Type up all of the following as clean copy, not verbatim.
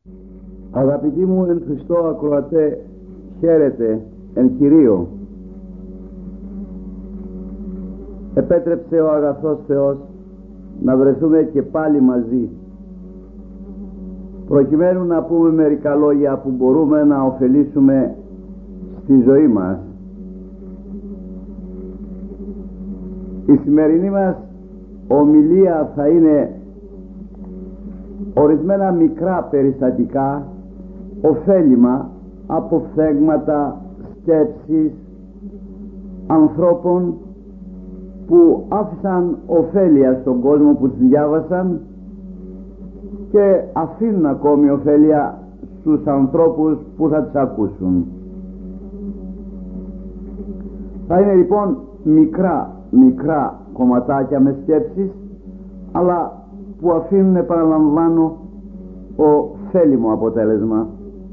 Αγαπητοί μου εν Χριστώ ακροατέ, χαίρετε εν Κυρίω. Επέτρεψε ο αγαθός Θεός να βρεθούμε και πάλι μαζί, προκειμένου να πούμε μερικά λόγια που μπορούμε να ωφελήσουμε στη ζωή μας. Η σημερινή μας ομιλία θα είναι ορισμένα μικρά περιστατικά, ωφέλιμα από φθέγματα, σκέψεις ανθρώπων που άφησαν ωφέλεια στον κόσμο που τις διάβασαν και αφήνουν ακόμη ωφέλεια στους ανθρώπους που θα τις ακούσουν. Θα είναι λοιπόν μικρά κομματάκια με σκέψεις, αλλά που αφήνουν, επαναλαμβάνω, ωφέλιμο αποτέλεσμα.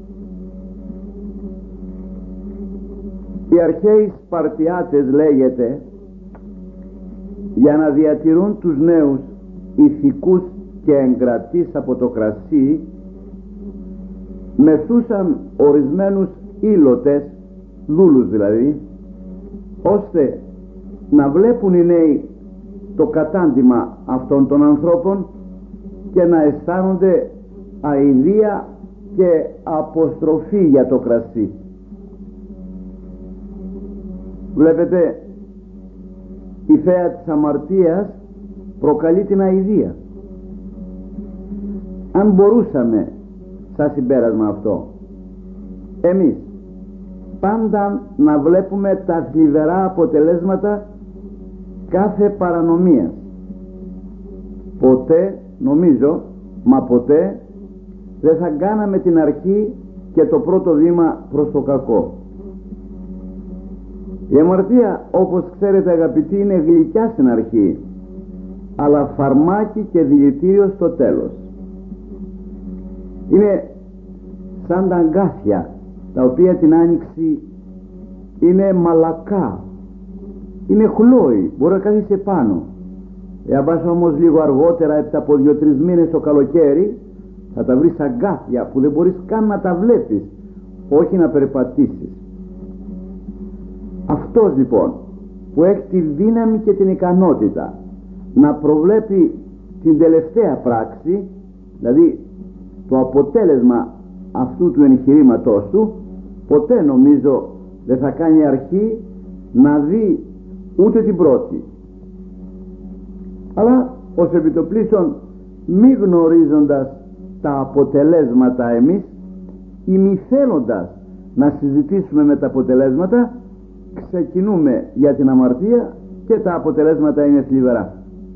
Οι αρχαίοι Σπαρτιάτες, λέγεται, για να διατηρούν τους νέους ηθικούς και εγκρατείς από το κρασί, μεθούσαν ορισμένους ήλωτες, δούλους δηλαδή, ώστε να βλέπουν οι νέοι το κατάντημα αυτών των ανθρώπων και να αισθάνονται αηδία και αποστροφή για το κρασί. Βλέπετε, η θέα της αμαρτίας προκαλεί την αηδία. Αν μπορούσαμε, σαν συμπέρασμα αυτό, εμείς πάντα να βλέπουμε τα θλιβερά αποτελέσματα κάθε παρανομίας, ποτέ, νομίζω, μα ποτέ δεν θα κάναμε την αρχή και το πρώτο βήμα προς το κακό. Η αμαρτία, όπως ξέρετε αγαπητοί, είναι γλυκιά στην αρχή, αλλά φαρμάκι και δηλητήριο στο τέλος. Είναι σαν τα αγκάθια, τα οποία την άνοιξη είναι μαλακά, είναι χλώοι, μπορεί να κάθισε πάνω. Αν πας όμως λίγο αργότερα, έπειτα από 2-3 μήνες το καλοκαίρι, θα τα βρεις αγκάθια που δεν μπορείς καν να τα βλέπεις, όχι να περπατήσεις. Αυτός λοιπόν που έχει τη δύναμη και την ικανότητα να προβλέπει την τελευταία πράξη, δηλαδή το αποτέλεσμα αυτού του εγχειρήματός του, ποτέ νομίζω δεν θα κάνει αρχή να δει ούτε την πρώτη. Αλλά ως επιτοπλίστων, μη γνωρίζοντας τα αποτελέσματα εμείς ή μη θέλοντας να συζητήσουμε με τα αποτελέσματα, ξεκινούμε για την αμαρτία και τα αποτελέσματα είναι θλιβερά.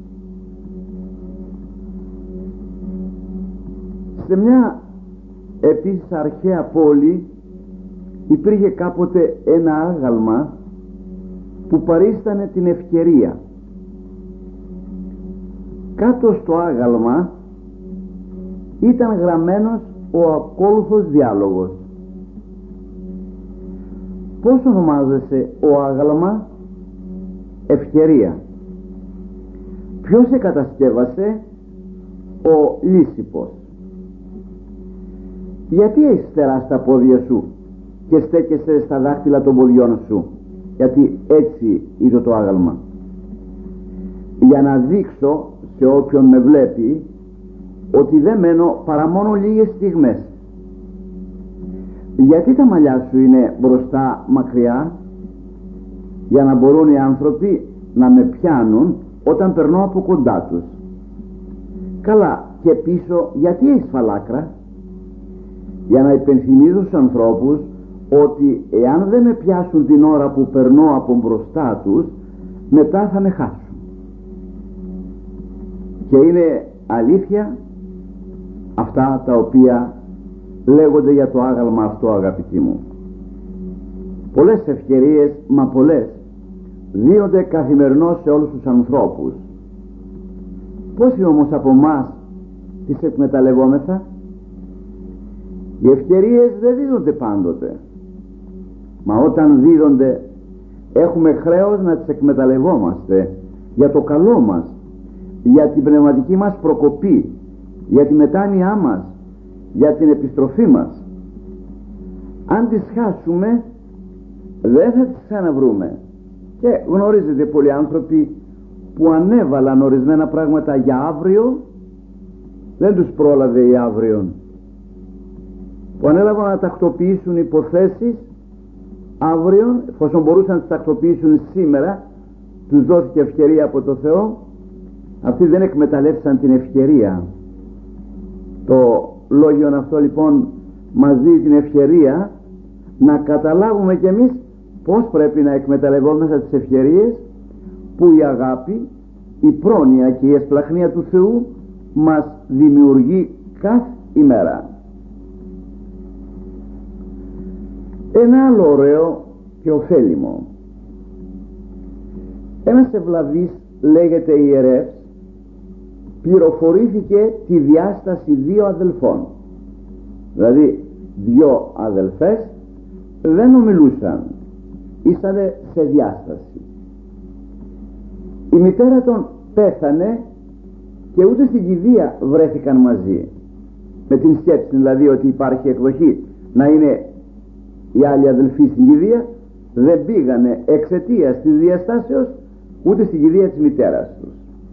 Σε μια επίσης αρχαία πόλη υπήρχε κάποτε ένα άγαλμα που παρίστανε την ευκαιρία. Κάτω στο άγαλμα ήταν γραμμένος ο ακόλουθος διάλογος. Πώς ονομάζεσαι ο άγαλμα? Ευκαιρία. Ποιος σε κατασκεύασε? Ο Λύσιππος. Γιατί έχεις στερά στα πόδια σου και στέκεσαι στα δάχτυλα των ποδιών σου? Γιατί έτσι είδε το άγαλμα. Για να δείξω σε όποιον με βλέπει ότι δεν μένω παρά μόνο λίγες στιγμές. Γιατί τα μαλλιά σου είναι μπροστά μακριά? Για να μπορούν οι άνθρωποι να με πιάνουν όταν περνώ από κοντά τους. Καλά, και πίσω γιατί έχεις φαλάκρα? Για να υπενθυμίζω στους ανθρώπους ότι εάν δεν με πιάσουν την ώρα που περνώ από μπροστά τους, μετά θα με χάσουν. Και είναι αλήθεια αυτά τα οποία λέγονται για το άγαλμα αυτό, αγαπητοί μου. Πολλές ευκαιρίες, μα πολλές, δίνονται καθημερινώς σε όλους τους ανθρώπους. Πόσοι όμως από εμάς τις εκμεταλλευόμεθα? Οι ευκαιρίες δεν δίδονται πάντοτε, μα όταν δίδονται έχουμε χρέος να τις εκμεταλλευόμαστε για το καλό μας, για την πνευματική μας προκοπή, για τη μετάνοιά μας, για την επιστροφή μας. Αν τις χάσουμε δεν θα τις ξαναβρούμε. Και γνωρίζετε πολλοί άνθρωποι που ανέβαλαν ορισμένα πράγματα για αύριο, δεν τους πρόλαβε η αύριο, που ανέλαβαν να τακτοποιήσουν υποθέσεις αύριο, εφόσον μπορούσαν να τις τακτοποιήσουν σήμερα, τους δόθηκε ευκαιρία από το Θεό. Αυτοί δεν εκμεταλλεύσαν την ευκαιρία. Το λόγιο αυτό λοιπόν μας δίνει την ευκαιρία να καταλάβουμε κι εμείς πώς πρέπει να εκμεταλλευόμαστε τις ευκαιρίες που η αγάπη, η πρόνοια και η εσπλαχνία του Θεού μας δημιουργεί κάθε ημέρα. Ένα άλλο ωραίο και ωφέλιμο. Ένας ευλαβής, λέγεται ιερεύς, πληροφορήθηκε τη διάσταση δύο αδελφών. Δηλαδή δυο αδελφές δεν ομιλούσαν, ήσανε σε διάσταση. Η μητέρα των πέθανε και ούτε στην κηδεία βρέθηκαν μαζί, με την σκέψη δηλαδή ότι υπάρχει εκδοχή να είναι οι άλλοι αδελφοί στην κηδεία. Δεν πήγανε εξαιτίας της διαστάσεως ούτε στην κηδεία της μητέρας τους.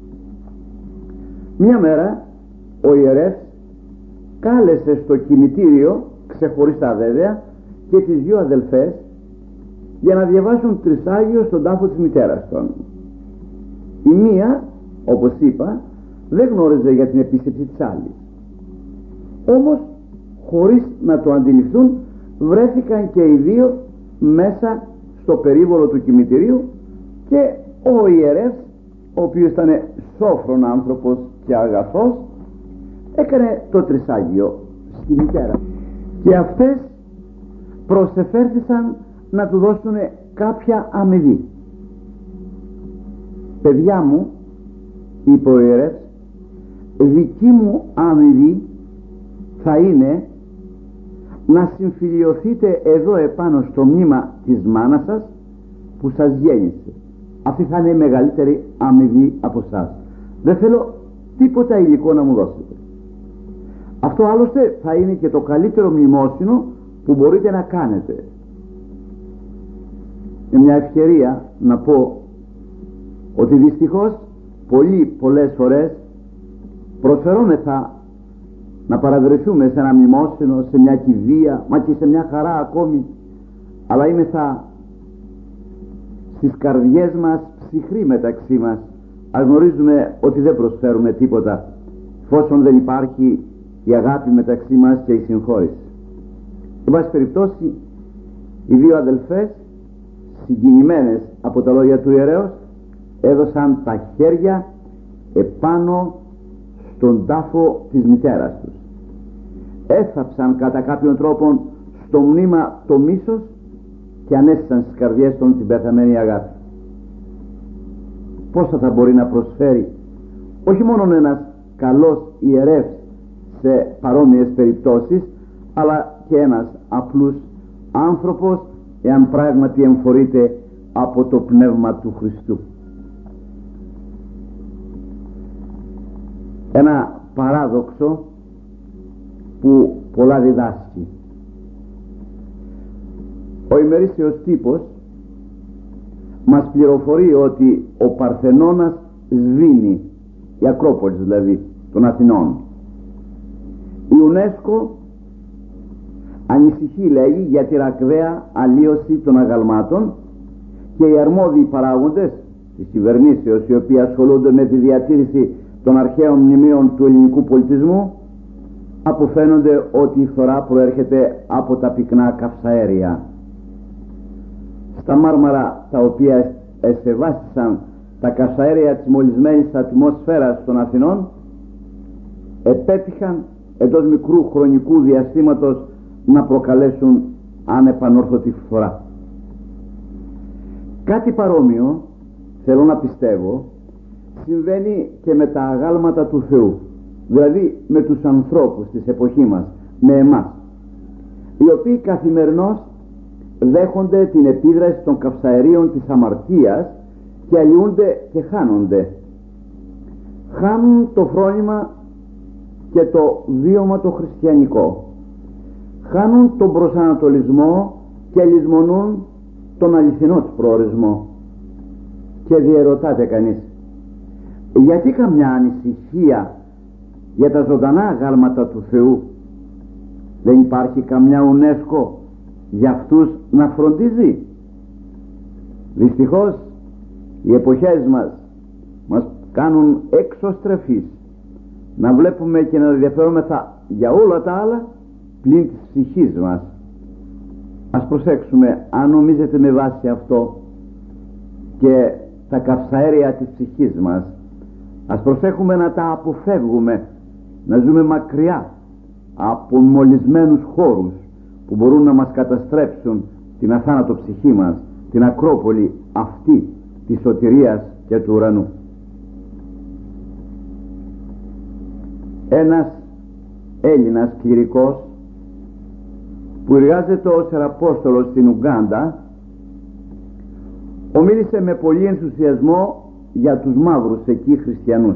Μια μέρα ο ιερεύς κάλεσε στο κημητήριο, ξεχωριστά βέβαια, και τις δύο αδελφές για να διαβάσουν τρισάγιο στον τάφο της μητέρας των. Η μία, όπως είπα, δεν γνώριζε για την επίσκεψη της άλλης. Όμως χωρίς να το αντιληφθούν βρέθηκαν και οι δύο μέσα στο περίβολο του κημητηρίου και ο ιερεύς, ο οποίος ήταν σόφρον άνθρωπος και αγαθός, έκανε το τρισάγιο στη μητέρα και αυτές προσεφέρθησαν να του δώσουν κάποια αμοιβή. «Παιδιά μου», είπε ο ιερεύς, «δική μου αμοιβή θα είναι να συμφιλιωθείτε εδώ επάνω στο μνήμα της μάνας σας που σας γέννησε. Αυτή θα είναι η μεγαλύτερη αμοιβή από εσάς. Δεν θέλω τίποτα υλικό να μου δώσετε. Αυτό άλλωστε θα είναι και το καλύτερο μνημόσυνο που μπορείτε να κάνετε». Είναι μια ευκαιρία να πω ότι δυστυχώς πολλές φορές προσφερόμεθα να παραβρεθούμε σε ένα μνημόσυνο, σε μια κηδεία, μα και σε μια χαρά ακόμη, αλλά είμεθα στις καρδιές μας ψυχροί μεταξύ μας. Ας γνωρίζουμε ότι δεν προσφέρουμε τίποτα εφόσον δεν υπάρχει η αγάπη μεταξύ μας και η συγχώρηση. Εν πάση περιπτώσει, οι δύο αδελφές, συγκινημένες από τα λόγια του ιερέως, έδωσαν τα χέρια επάνω στον τάφο της μητέρας τους. Έθαψαν κατά κάποιον τρόπο στο μνήμα το μίσος και ανέστησαν στις καρδιές των την πεθαμένη αγάπη. Πόσα θα μπορεί να προσφέρει όχι μόνο ένας καλός ιερεύς σε παρόμοιες περιπτώσεις, αλλά και ένας απλούς άνθρωπος, εάν πράγματι εμφορείται από το πνεύμα του Χριστού. Ένα παράδοξο που πολλά διδάσκει. Ο ημερήσιος τύπος μας πληροφορεί ότι ο Παρθενώνας σβήνει, η Ακρόπολη δηλαδή των Αθηνών. Η UNESCO ανησυχεί, λέγει, για τη ρακδαία αλλίωση των αγαλμάτων και οι αρμόδιοι παράγοντες της κυβερνήσεως, οι οποίοι ασχολούνται με τη διατήρηση των αρχαίων μνημείων του ελληνικού πολιτισμού, αποφαίνονται ότι η φθορά προέρχεται από τα πυκνά καυσαέρια. Στα μάρμαρα τα οποία εσεβάστησαν τα καυσαέρια της μολυσμένης ατμόσφαιρας των Αθηνών επέτυχαν εντός μικρού χρονικού διαστήματος να προκαλέσουν ανεπανόρθωτη φθορά. Κάτι παρόμοιο, θέλω να πιστεύω, συμβαίνει και με τα αγάλματα του Θεού, δηλαδή με τους ανθρώπους της εποχής μας, με εμάς, οι οποίοι καθημερινώς δέχονται την επίδραση των καυσαερίων της αμαρτίας και αλλοιούνται και χάνονται. Χάνουν το φρόνημα και το βίωμα το χριστιανικό. Χάνουν τον προσανατολισμό και λησμονούν τον αληθινό τους προορισμό. Και διερωτάται κανείς, γιατί καμιά ανησυχία για τα ζωντανά αγάλματα του Θεού? Δεν υπάρχει καμιά UNESCO για αυτούς να φροντίζει? Δυστυχώς οι εποχές μας κάνουν εξωστρεφείς να βλέπουμε και να ενδιαφερόμεθα για όλα τα άλλα πλην της ψυχής μας. Ας προσέξουμε, αν νομίζετε με βάση αυτό και τα καυσαέρια της ψυχής μας, ας προσέχουμε να τα αποφεύγουμε, να ζούμε μακριά από μολυσμένους χώρους που μπορούν να μας καταστρέψουν την αθάνατο ψυχή μας, την Ακρόπολη αυτή της σωτηρίας και του ουρανού. Ένας Έλληνας κληρικός που εργάζεται ως ιεραπόστολος στην Ουγκάντα ομίλησε με πολύ ενθουσιασμό για τους μαύρους εκεί χριστιανούς.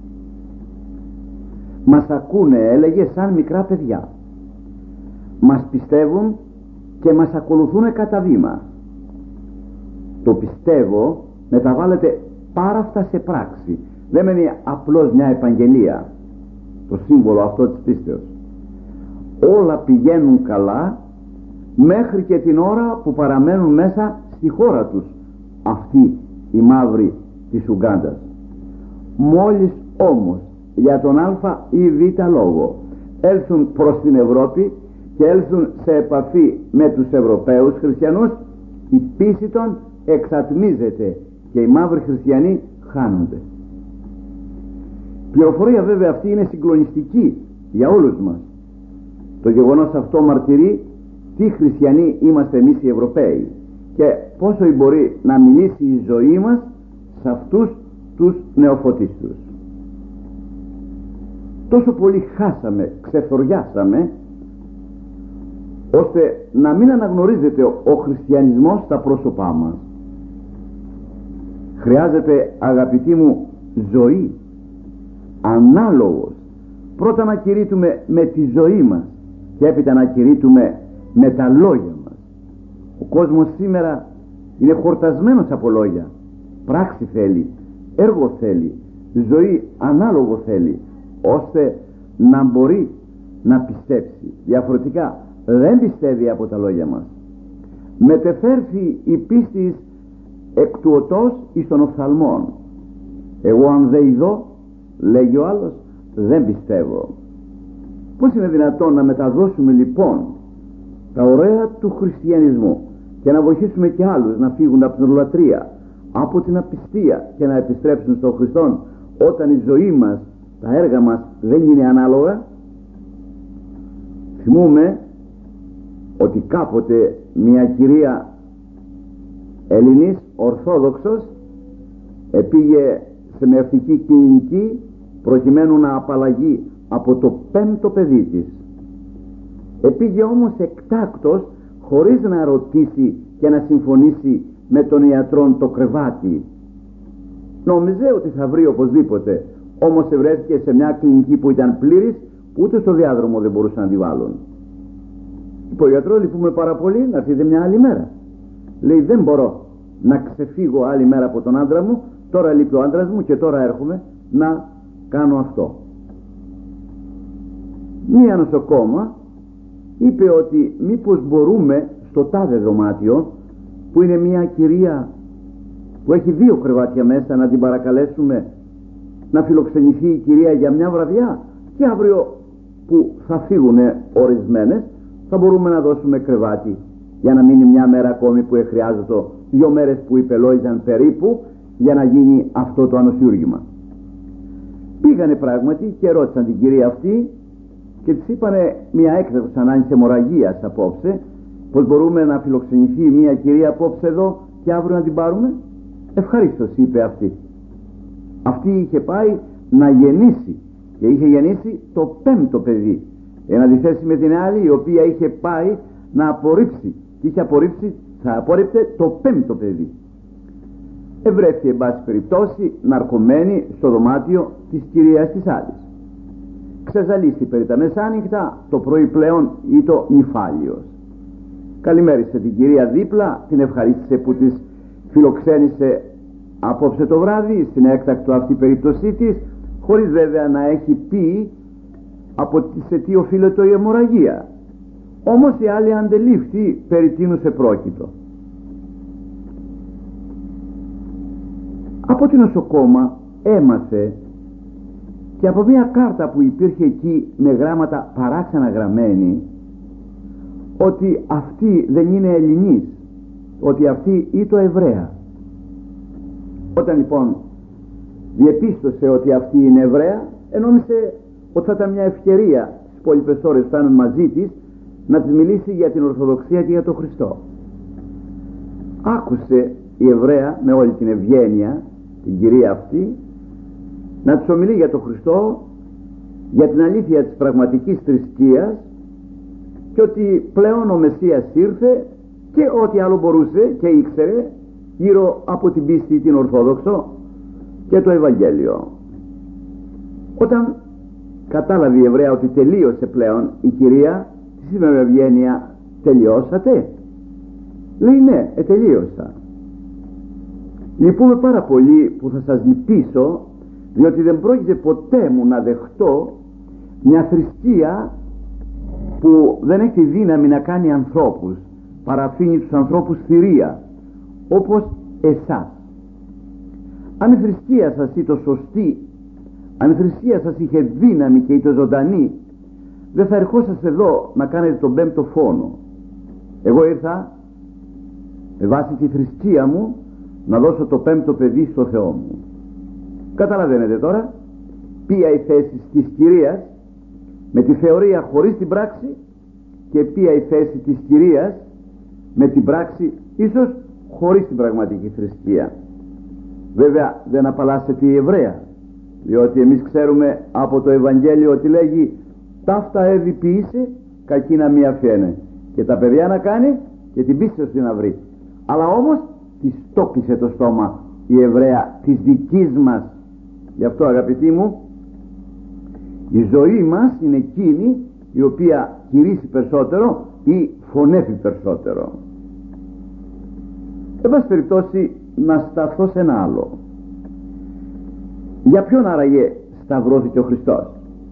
Μας ακούνε, έλεγε, σαν μικρά παιδιά. Μας πιστεύουν και μας ακολουθούν κατά βήμα. Το πιστεύω μεταβάλλεται πάρα αυτά σε πράξη. Δεν μένει απλώς μια επαγγελία, το σύμβολο αυτό της πίστεως. Όλα πηγαίνουν καλά μέχρι και την ώρα που παραμένουν μέσα στη χώρα τους αυτοί οι μαύροι της Ουγκάντας. Μόλις όμως για τον α ή β λόγο έλθουν προς την Ευρώπη και έλθουν σε επαφή με τους Ευρωπαίους χριστιανούς, η πίστη των εξατμίζεται και οι μαύροι χριστιανοί χάνονται. Πληροφορία βέβαια αυτή είναι συγκλονιστική για όλους μας. Το γεγονός αυτό μαρτυρεί τι χριστιανοί είμαστε εμείς οι Ευρωπαίοι και πόσο μπορεί να μιλήσει η ζωή μας σε αυτούς τους νεοφωτίστους. Τόσο πολύ χάσαμε, ξεθοριάσαμε, ώστε να μην αναγνωρίζεται ο χριστιανισμός στα πρόσωπά μας. Χρειάζεται, αγαπητοί μου, ζωή, ανάλογος. Πρώτα να κηρύττουμε με τη ζωή μας και έπειτα να κηρύττουμε με τα λόγια μας. Ο κόσμος σήμερα είναι χορτασμένος από λόγια. Πράξη θέλει, έργο θέλει, ζωή ανάλογο θέλει, ώστε να μπορεί να πιστέψει. Διαφορετικά δεν πιστεύει από τα λόγια μας. Μετεφέρθη η πίστη εκ του οτός εις των οφθαλμών. Εγώ αν δεν ειδώ, λέγει ο άλλος, δεν πιστεύω. Πώς είναι δυνατόν να μεταδώσουμε λοιπόν τα ωραία του χριστιανισμού και να βοηθήσουμε και άλλους να φύγουν από την ορολατρία, από την απιστία και να επιστρέψουν στον Χριστόν, όταν η ζωή μας, τα έργα μας δεν είναι ανάλογα? Θυμούμε ότι κάποτε μια κυρία Ελληνής Ορθόδοξος επήγε σε μευτική κλινική προκειμένου να απαλλαγεί από το 5ο παιδί της. Επήγε όμως εκτάκτος, χωρίς να ρωτήσει και να συμφωνήσει με τον ιατρόν το κρεβάτι. Νόμιζε ότι θα βρει οπωσδήποτε, όμως βρέθηκε σε μια κλινική που ήταν πλήρης, που ούτε στο διάδρομο δεν μπορούσαν να τη βάλουν. Είπε ο γιατρός, λυπούμε πάρα πολύ, να έρθετε μια άλλη μέρα. Λέει, δεν μπορώ να ξεφύγω άλλη μέρα από τον άντρα μου, τώρα λείπει ο άντρας μου και τώρα έρχομαι να κάνω αυτό. Μία νοσοκόμα είπε ότι μήπως μπορούμε στο τάδε δωμάτιο, που είναι μια κυρία που έχει 2 κρεβάτια μέσα, να την παρακαλέσουμε να φιλοξενηθεί η κυρία για μια βραδιά, και αύριο που θα φύγουν ορισμένες θα μπορούμε να δώσουμε κρεβάτι για να μείνει μια μέρα ακόμη που χρειάζεται, 2 μέρες που υπελόιζαν περίπου για να γίνει αυτό το ανοσιούργημα. Πήγανε πράγματι και ρώτησαν την κυρία αυτή και της είπανε μια έκτακτος ανάγκης αιμορραγίας απόψε, πως μπορούμε να φιλοξενηθεί μια κυρία απόψε εδώ και αύριο να την πάρουμε? Ευχαρίστως, είπε αυτή. Αυτή είχε πάει να γεννήσει και είχε γεννήσει το 5ο παιδί, εν αντιθέσει με την άλλη η οποία είχε πάει να απορρίψει και είχε απορρίψει, θα απόρριπτε το 5ο παιδί. Ευρέθηκε εν πάση περιπτώσει ναρκωμένη στο δωμάτιο της κυρίας της άλλης. ξεζαλίστη περί τα μεσάνυχτα, το πρωί πλέον ή το νυφάλιος. Καλημέρισε την κυρία δίπλα, την ευχαρίστησε που της φιλοξένησε απόψε το βράδυ στην έκτακτο αυτή περίπτωσή της, χωρίς βέβαια να έχει πει από σε τι οφείλεται η αιμορραγία. Όμως η άλλη αντελήφθη περί τίνους επρόκειτο. Από την νοσοκόμα έμαθε και από μια κάρτα που υπήρχε εκεί με γράμματα παράξενα γραμμένη ότι αυτή δεν είναι Ελληνής, ότι αυτή είναι το Εβραία. Όταν λοιπόν διεπίστωσε ότι αυτή είναι Εβραία, νόμισε ότι θα ήταν μια ευκαιρία στις υπόλοιπες ώρες που φτάνουν μαζί της να της μιλήσει για την Ορθοδοξία και για τον Χριστό. Άκουσε η Εβραία με όλη την ευγένεια την κυρία αυτή να της ομιλεί για τον Χριστό, για την αλήθεια της πραγματικής θρησκείας και ότι πλέον ο Μεσσίας ήρθε και ό,τι άλλο μπορούσε και ήξερε γύρω από την πίστη την Ορθόδοξο και το Ευαγγέλιο. Όταν κατάλαβε η Εβραία ότι τελείωσε πλέον η κυρία, της είπε με ευγένεια, τελειώσατε? Λέει ναι, τελείωσα. Λυπούμε πάρα πολύ που θα σας λυπήσω, διότι δεν πρόκειται ποτέ μου να δεχτώ μια θρησκεία που δεν έχει τη δύναμη να κάνει ανθρώπους, παραφήνει τους ανθρώπους θηρία όπως εσάς. Αν η θρησκεία σας ήταν σωστή, αν η θρησκεία σας είχε δύναμη και ήταν ζωντανή, δεν θα ερχόσαστε εδώ να κάνετε τον πέμπτο φόνο. Εγώ ήρθα με βάση τη θρησκεία μου να δώσω το πέμπτο παιδί στο Θεό μου. Καταλαβαίνετε τώρα ποια η θέση της Κυρίας με τη θεωρία χωρίς την πράξη και ποια η θέση της Κυρίας με την πράξη ίσως χωρίς την πραγματική θρησκεία. Βέβαια δεν απαλλάσσεται η Εβραία, διότι εμείς ξέρουμε από το Ευαγγέλιο ότι λέγει ταύτα έδι ποιήσε κακή να μη αφιένε, και τα παιδιά να κάνει και την πίστευση να βρει. Αλλά όμως της το κλείσε το στόμα η Εβραία της δικής μας. Γι' αυτό αγαπητοί μου, η ζωή μας είναι εκείνη η οποία κηρύσσει περισσότερο ή φωνεύει περισσότερο. Εν πάση περιπτώσει να σταθώ σε ένα άλλο. Για ποιον άραγε σταυρώθηκε ο Χριστός?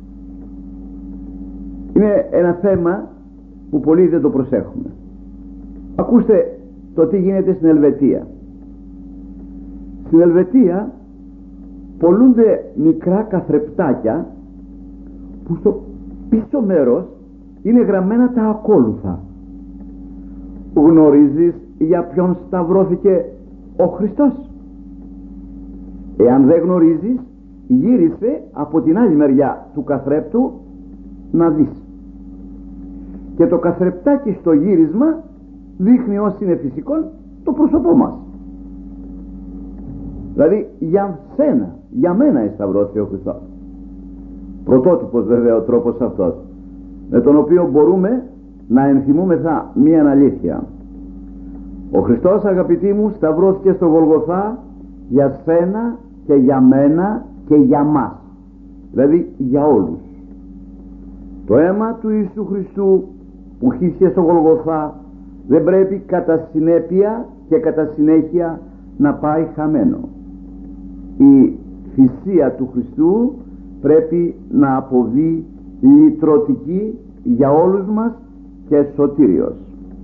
Είναι ένα θέμα που πολλοί δεν το προσέχουμε. Ακούστε το τι γίνεται στην Ελβετία. Στην Ελβετία πολλούνται μικρά καθρεπτάκια που στο πίσω μέρος είναι γραμμένα τα ακόλουθα. Γνωρίζεις για ποιον σταυρώθηκε ο Χριστός? Εάν δεν γνωρίζεις, γύρισε από την άλλη μεριά του καθρέπτου να δεις. Και το καθρεπτάκι στο γύρισμα δείχνει όσοι είναι φυσικό το πρόσωπό μας. Δηλαδή για σένα, για μένα σταυρώθηκε ο Χριστός. Πρωτότυπος βέβαια ο τρόπος αυτός, με τον οποίο μπορούμε να ενθυμούμεθα μία αλήθεια. Ο Χριστός, αγαπητοί μου, σταυρώθηκε στο Γολγοθά για σένα και για μένα και για μας, δηλαδή για όλους. Το αίμα του Ιησού Χριστού που χύθηκε στο Γολγοθά δεν πρέπει κατά συνέπεια και κατά συνέχεια να πάει χαμένο. Η θυσία του Χριστού πρέπει να αποβεί λυτρωτική για όλους μας και σωτήριος.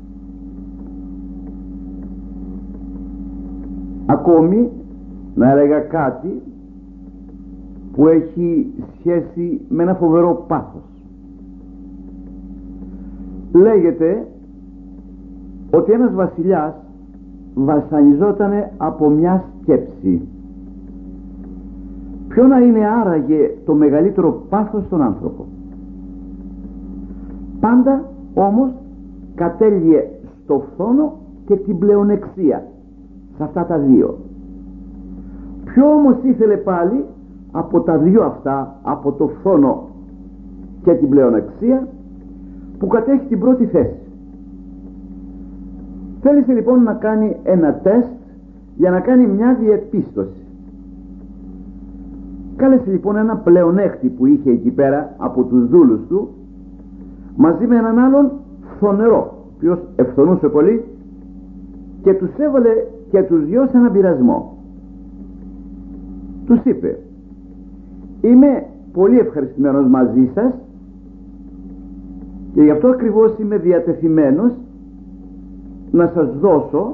Ακόμη να έλεγα κάτι που έχει σχέση με ένα φοβερό πάθος. Λέγεται ότι ένας βασιλιάς βασανιζότανε από μια σκέψη. Ποιο να είναι άραγε το μεγαλύτερο πάθος στον άνθρωπο? Πάντα όμως κατέληγε στο φθόνο και την πλεονεξία, σε αυτά τα δύο. Ποιο όμως ήθελε πάλι από τα δύο αυτά, από το φθόνο και την πλεονεξία, που κατέχει την πρώτη θέση? Θέλησε λοιπόν να κάνει ένα τεστ για να κάνει μια διεπίστωση. Κάλεσε λοιπόν ένα πλεονέκτη που είχε εκεί πέρα από τους δούλους του, μαζί με έναν άλλον φθονερό, ο οποίος ευθονούσε πολύ, και τους έβαλε και τους δυο σε έναν πειρασμό. Τους είπε: είμαι πολύ ευχαριστημένος μαζί σας και γι' αυτό ακριβώς είμαι διατεθειμένος να σας δώσω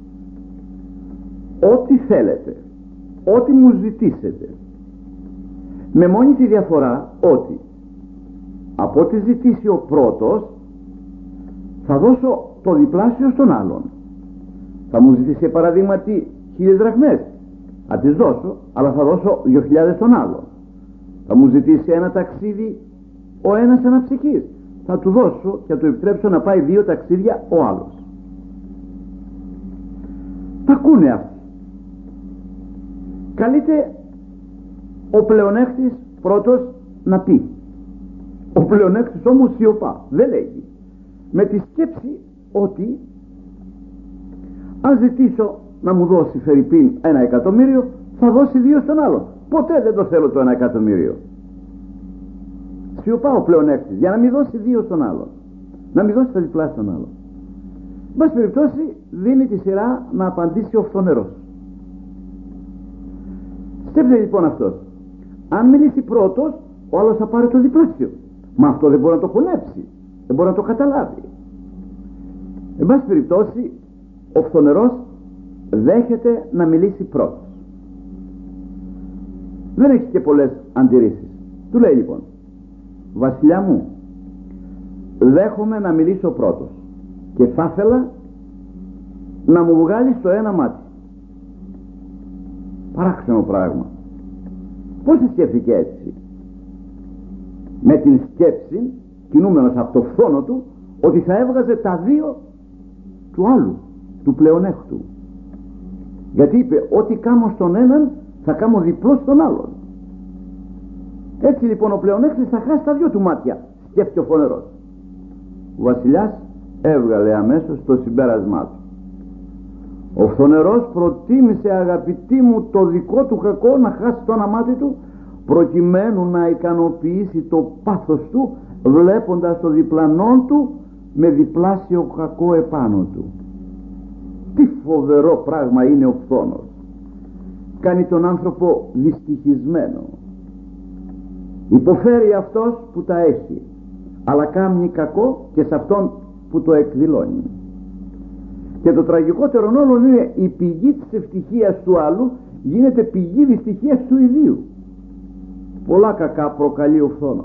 ό,τι θέλετε, ό,τι μου ζητήσετε, με μόνη τη διαφορά ότι από ό,τι ζητήσει ο πρώτος θα δώσω το διπλάσιο στον άλλον. Θα μου ζητήσει παραδείγματι 1.000 δραχμές, θα τις δώσω, αλλά θα δώσω 2.000 στον άλλο. Θα μου ζητήσει ένα ταξίδι ο ένας αναψυχής, θα του δώσω και θα του επιτρέψω να πάει 2 ταξίδια ο άλλος. Τα ακούνε αυτοί. Καλείται ο πλεονέκτης πρώτος να πει. Ο πλεονέκτης όμως σιωπά, δεν λέγει, με τη σκέψη ότι αν ζητήσω να μου δώσει φερειπίν 1.000.000, θα δώσει 2 στον άλλο. Ποτέ δεν το θέλω το 1.000.000. Σιωπά ο πλεονέκτης για να μην δώσει 2 στον άλλο, να μην δώσει τα διπλά στον άλλο. Εν πάση περιπτώσει δίνει τη σειρά να απαντήσει ο φθονερός. Σκέψε λοιπόν αυτός, αν μιλήσει πρώτος, ο άλλος θα πάρει το διπλάσιο. Μα αυτό δεν μπορεί να το χωνέψει, δεν μπορεί να το καταλάβει. Εν πάση περιπτώσει ο φθονερός δέχεται να μιλήσει πρώτος. Δεν έχει και πολλές αντιρρήσεις. Του λέει λοιπόν: βασιλιά μου, δέχομαι να μιλήσω πρώτος και θα ήθελα να μου βγάλεις το ένα μάτι. Παράξενο πράγμα. Πώς σκέφτηκε έτσι? Με την σκέψη, κινούμενος από το φθόνο του, ότι θα έβγαζε τα 2 του άλλου, του πλεονέκτου. Γιατί είπε: ό,τι κάνω στον έναν θα κάνω διπλό στον άλλον. Έτσι λοιπόν ο πλεονέκτης θα χάσει τα 2 του μάτια, σκέφτηκε ο φωνερός. Ο βασιλιάς έβγαλε αμέσως το συμπέρασμά του. Ο φθονερός προτίμησε, αγαπητοί μου, το δικό του κακό, να χάσει το ένα μάτι του, προκειμένου να ικανοποιήσει το πάθος του, βλέποντας το διπλανόν του με διπλάσιο κακό επάνω του. Τι φοβερό πράγμα είναι ο φθόνος. Κάνει τον άνθρωπο δυστυχισμένο. Υποφέρει αυτός που τα έχει, αλλά κάνει κακό και σε αυτόν που το εκδηλώνει. Και το τραγικότερο όλων είναι η πηγή της ευτυχίας του άλλου γίνεται πηγή δυστυχίας του ιδίου. Πολλά κακά προκαλεί ο φθόνος.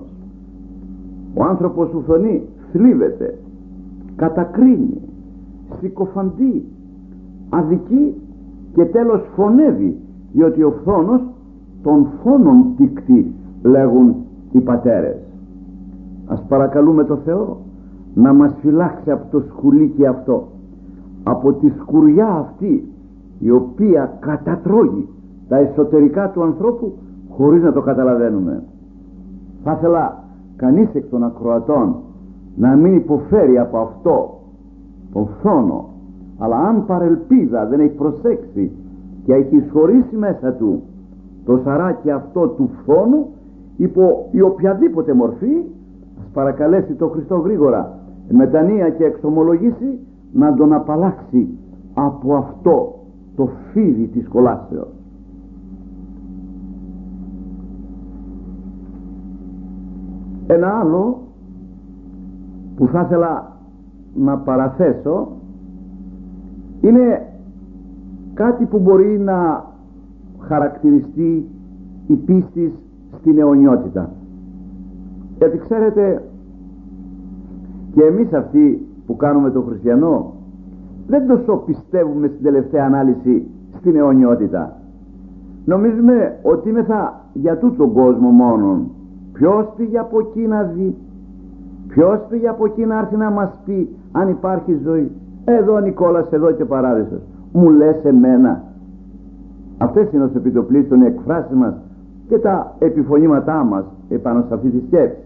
Ο άνθρωπος που φθονεί θλίβεται, κατακρίνει, συκοφαντεί, αδικεί και τέλος φωνεύει, διότι ο φθόνος τον φόνον τικτεί, λέγουν οι πατέρες. Ας παρακαλούμε το Θεό να μας φυλάξει από το σκουλίκι αυτό, από τη σκουριά αυτή η οποία κατατρώγει τα εσωτερικά του ανθρώπου χωρίς να το καταλαβαίνουμε. Θα ήθελα κανείς εκ των ακροατών να μην υποφέρει από αυτό τον φθόνο, αλλά αν παρελπίδα δεν έχει προσέξει και έχει εισχωρήσει μέσα του το σαράκι αυτό του φθόνου υπό η οποιαδήποτε μορφή, ας παρακαλέσει το Χριστό γρήγορα μετανία και εξομολογήσει να τον απαλλάξει από αυτό το φίδι της κολάσεως. Ένα άλλο που θα ήθελα να παραθέσω είναι κάτι που μπορεί να χαρακτηριστεί η πίστη στην αιωνιότητα. Γιατί ξέρετε, και εμείς αυτοί που κάνουμε το χριστιανό δεν τόσο πιστεύουμε στην τελευταία ανάλυση στην αιωνιότητα. Νομίζουμε ότι είμεθα για τούτον κόσμο μόνον. Ποιος πήγε από εκεί να δει, ποιος πήγε από εκεί να έρθει να μας πει αν υπάρχει ζωή? Εδώ Νικόλας, εδώ και παράδεισος. Μου λες εμένα? Αυτές είναι ως επιτοπλίστων οι εκφράσεις μας και τα επιφωνήματά μας επάνω σε αυτή τη σκέψη.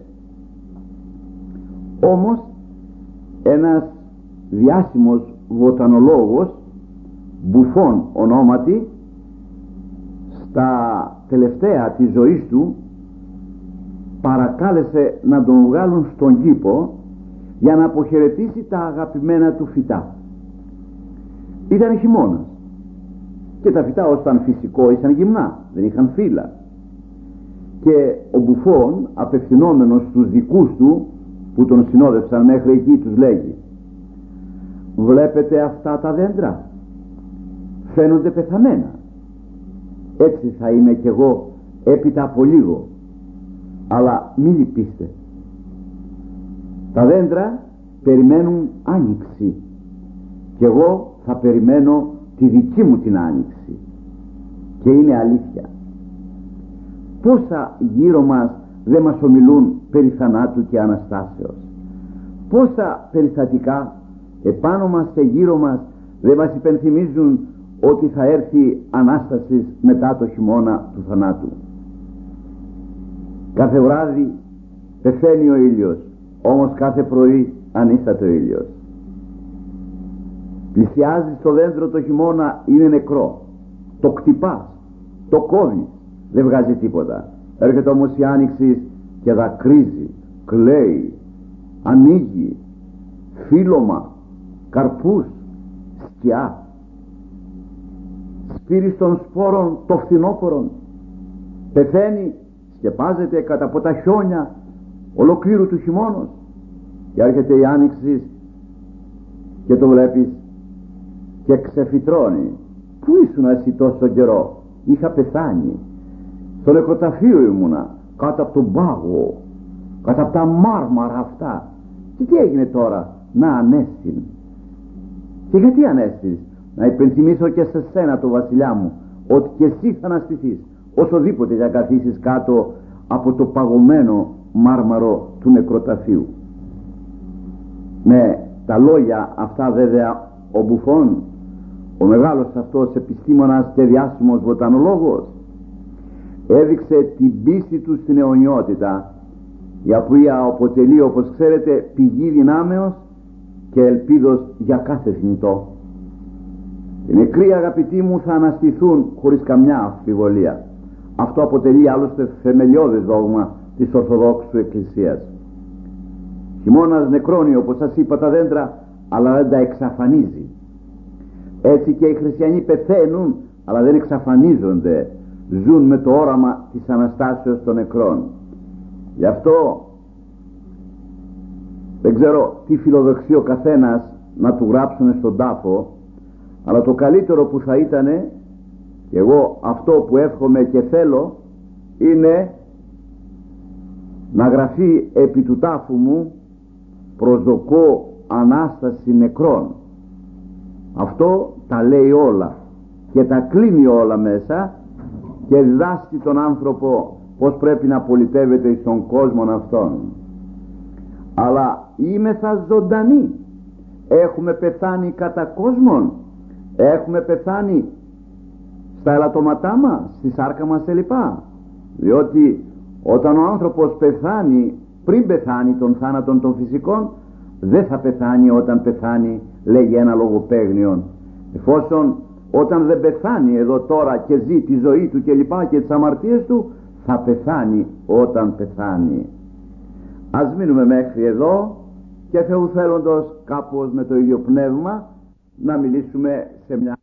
Όμως ένας διάσημος βοτανολόγος, Μπουφόν ονόματι, στα τελευταία της ζωής του παρακάλεσε να τον βγάλουν στον κήπο για να αποχαιρετήσει τα αγαπημένα του φυτά. Ήταν χειμώνας και τα φυτά ως ήταν φυσικό ήσαν γυμνά, δεν είχαν φύλλα, και ο Μπουφόν, απευθυνόμενος στους δικούς του που τον συνόδευσαν μέχρι εκεί, τους λέγει: «Βλέπετε αυτά τα δέντρα, φαίνονται πεθαμένα. Έτσι θα είμαι κι εγώ έπειτα από λίγο, αλλά μη λυπήστε. Τα δέντρα περιμένουν άνοιξη κι εγώ θα περιμένω τη δική μου την άνοιξη». Και είναι αλήθεια. Πόσα γύρω μας δεν μας ομιλούν περί θανάτου και Αναστάσεως, πόσα περιστατικά επάνω μας και γύρω μας δεν μας υπενθυμίζουν ότι θα έρθει Ανάσταση μετά το χειμώνα του θανάτου. Κάθε βράδυ πεθαίνει ο ήλιος, όμως κάθε πρωί ανίσταται ο ήλιος. Πλησιάζει στο δέντρο το χειμώνα, είναι νεκρό, το κτυπάς, το κόβεις, δεν βγάζει τίποτα. Έρχεται όμως η άνοιξη και δακρύζει, κλαίει, ανοίγει, φύλλωμα, καρπούς, σκιά. Σπύρις των σπόρων το φθινόπωρον, πεθαίνει, σκεπάζεται κατά από τα χιόνια ολοκλήρου του χειμώνος, και έρχεται η άνοιξη και το βλέπεις και ξεφυτρώνει. Πού ήσουν εσύ τόσο καιρό? Είχα πεθάνει, στο νεκροταφείο ήμουνα, κάτω από τον πάγο, κάτω από τα μάρμαρα αυτά. Και τι έγινε τώρα? Να, ανέστην. Και γιατί ανέστης? Να υπενθυμίσω και σε σένα, το βασιλιά μου, ότι και εσύ θα αναστηθείς, όσοδήποτε για καθίσεις κάτω από το παγωμένο μάρμαρο του νεκροταφείου. Με τα λόγια αυτά βέβαια ο Μπουφόν, ο μεγάλος αυτός επιστήμονας και διάσημος βοτανολόγος, έδειξε την πίστη του στην αιωνιότητα, η οποία αποτελεί, όπως ξέρετε, πηγή δυνάμεως και ελπίδος για κάθε θνητό. Οι νεκροί, αγαπητοί μου, θα αναστηθούν χωρίς καμιά αμφιβολία. Αυτό αποτελεί άλλωστε θεμελιώδες δόγμα της Ορθοδόξου Εκκλησίας. Χειμώνας νεκρώνει, όπως σας είπα, τα δέντρα, αλλά δεν τα εξαφανίζει. Έτσι και οι χριστιανοί πεθαίνουν, αλλά δεν εξαφανίζονται. Ζουν με το όραμα της Αναστάσεως των νεκρών. Γι' αυτό δεν ξέρω τι φιλοδοξεί ο καθένας να του γράψουν στον τάφο, αλλά το καλύτερο που θα ήτανε, και εγώ αυτό που εύχομαι και θέλω, είναι να γραφεί επί του τάφου μου «Προσδοκώ Ανάσταση νεκρών». Αυτό τα λέει όλα και τα κλείνει όλα μέσα και διδάσκει τον άνθρωπο πως πρέπει να πολιτεύεται στον κόσμο αυτόν. Αλλά είμεθα ζωντανοί, έχουμε πεθάνει κατά κόσμον, έχουμε πεθάνει στα ελαττώματά μας, στη σάρκα μας κλπ. Διότι όταν ο άνθρωπος πεθάνει, πριν πεθάνει τον θάνατον των φυσικών, δεν θα πεθάνει όταν πεθάνει, λέγει ένα λογοπαίγνιον. Εφόσον όταν δεν πεθάνει εδώ τώρα και ζει τη ζωή του και λοιπά και τις αμαρτίες του, θα πεθάνει όταν πεθάνει. Ας μείνουμε μέχρι εδώ και Θεού θέλοντος κάπως με το ίδιο πνεύμα να μιλήσουμε σε μια...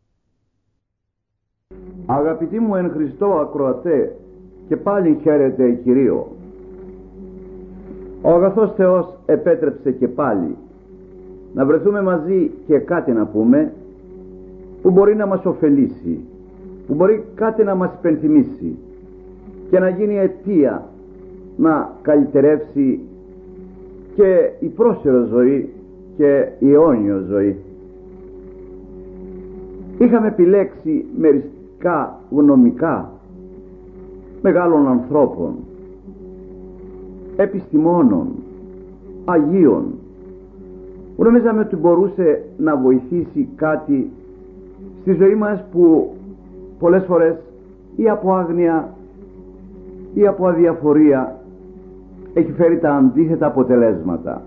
Αγαπητοί μου εν Χριστώ ακροατέ, και πάλι χαίρετε Κυρίω. Ο αγαθός Θεός επέτρεψε και πάλι να βρεθούμε μαζί και κάτι να πούμε που μπορεί να μας ωφελήσει, που μπορεί κάτι να μας υπενθυμίσει και να γίνει αιτία να καλυτερεύσει και η πρόσφαιρο ζωή και η αιώνιο ζωή. Είχαμε επιλέξει μερικά γνωμικά μεγάλων ανθρώπων, επιστημόνων, Αγίων, που νομίζαμε ότι μπορούσε να βοηθήσει κάτι στη ζωή μας που πολλές φορές ή από άγνοια ή από αδιαφορία έχει φέρει τα αντίθετα αποτελέσματα.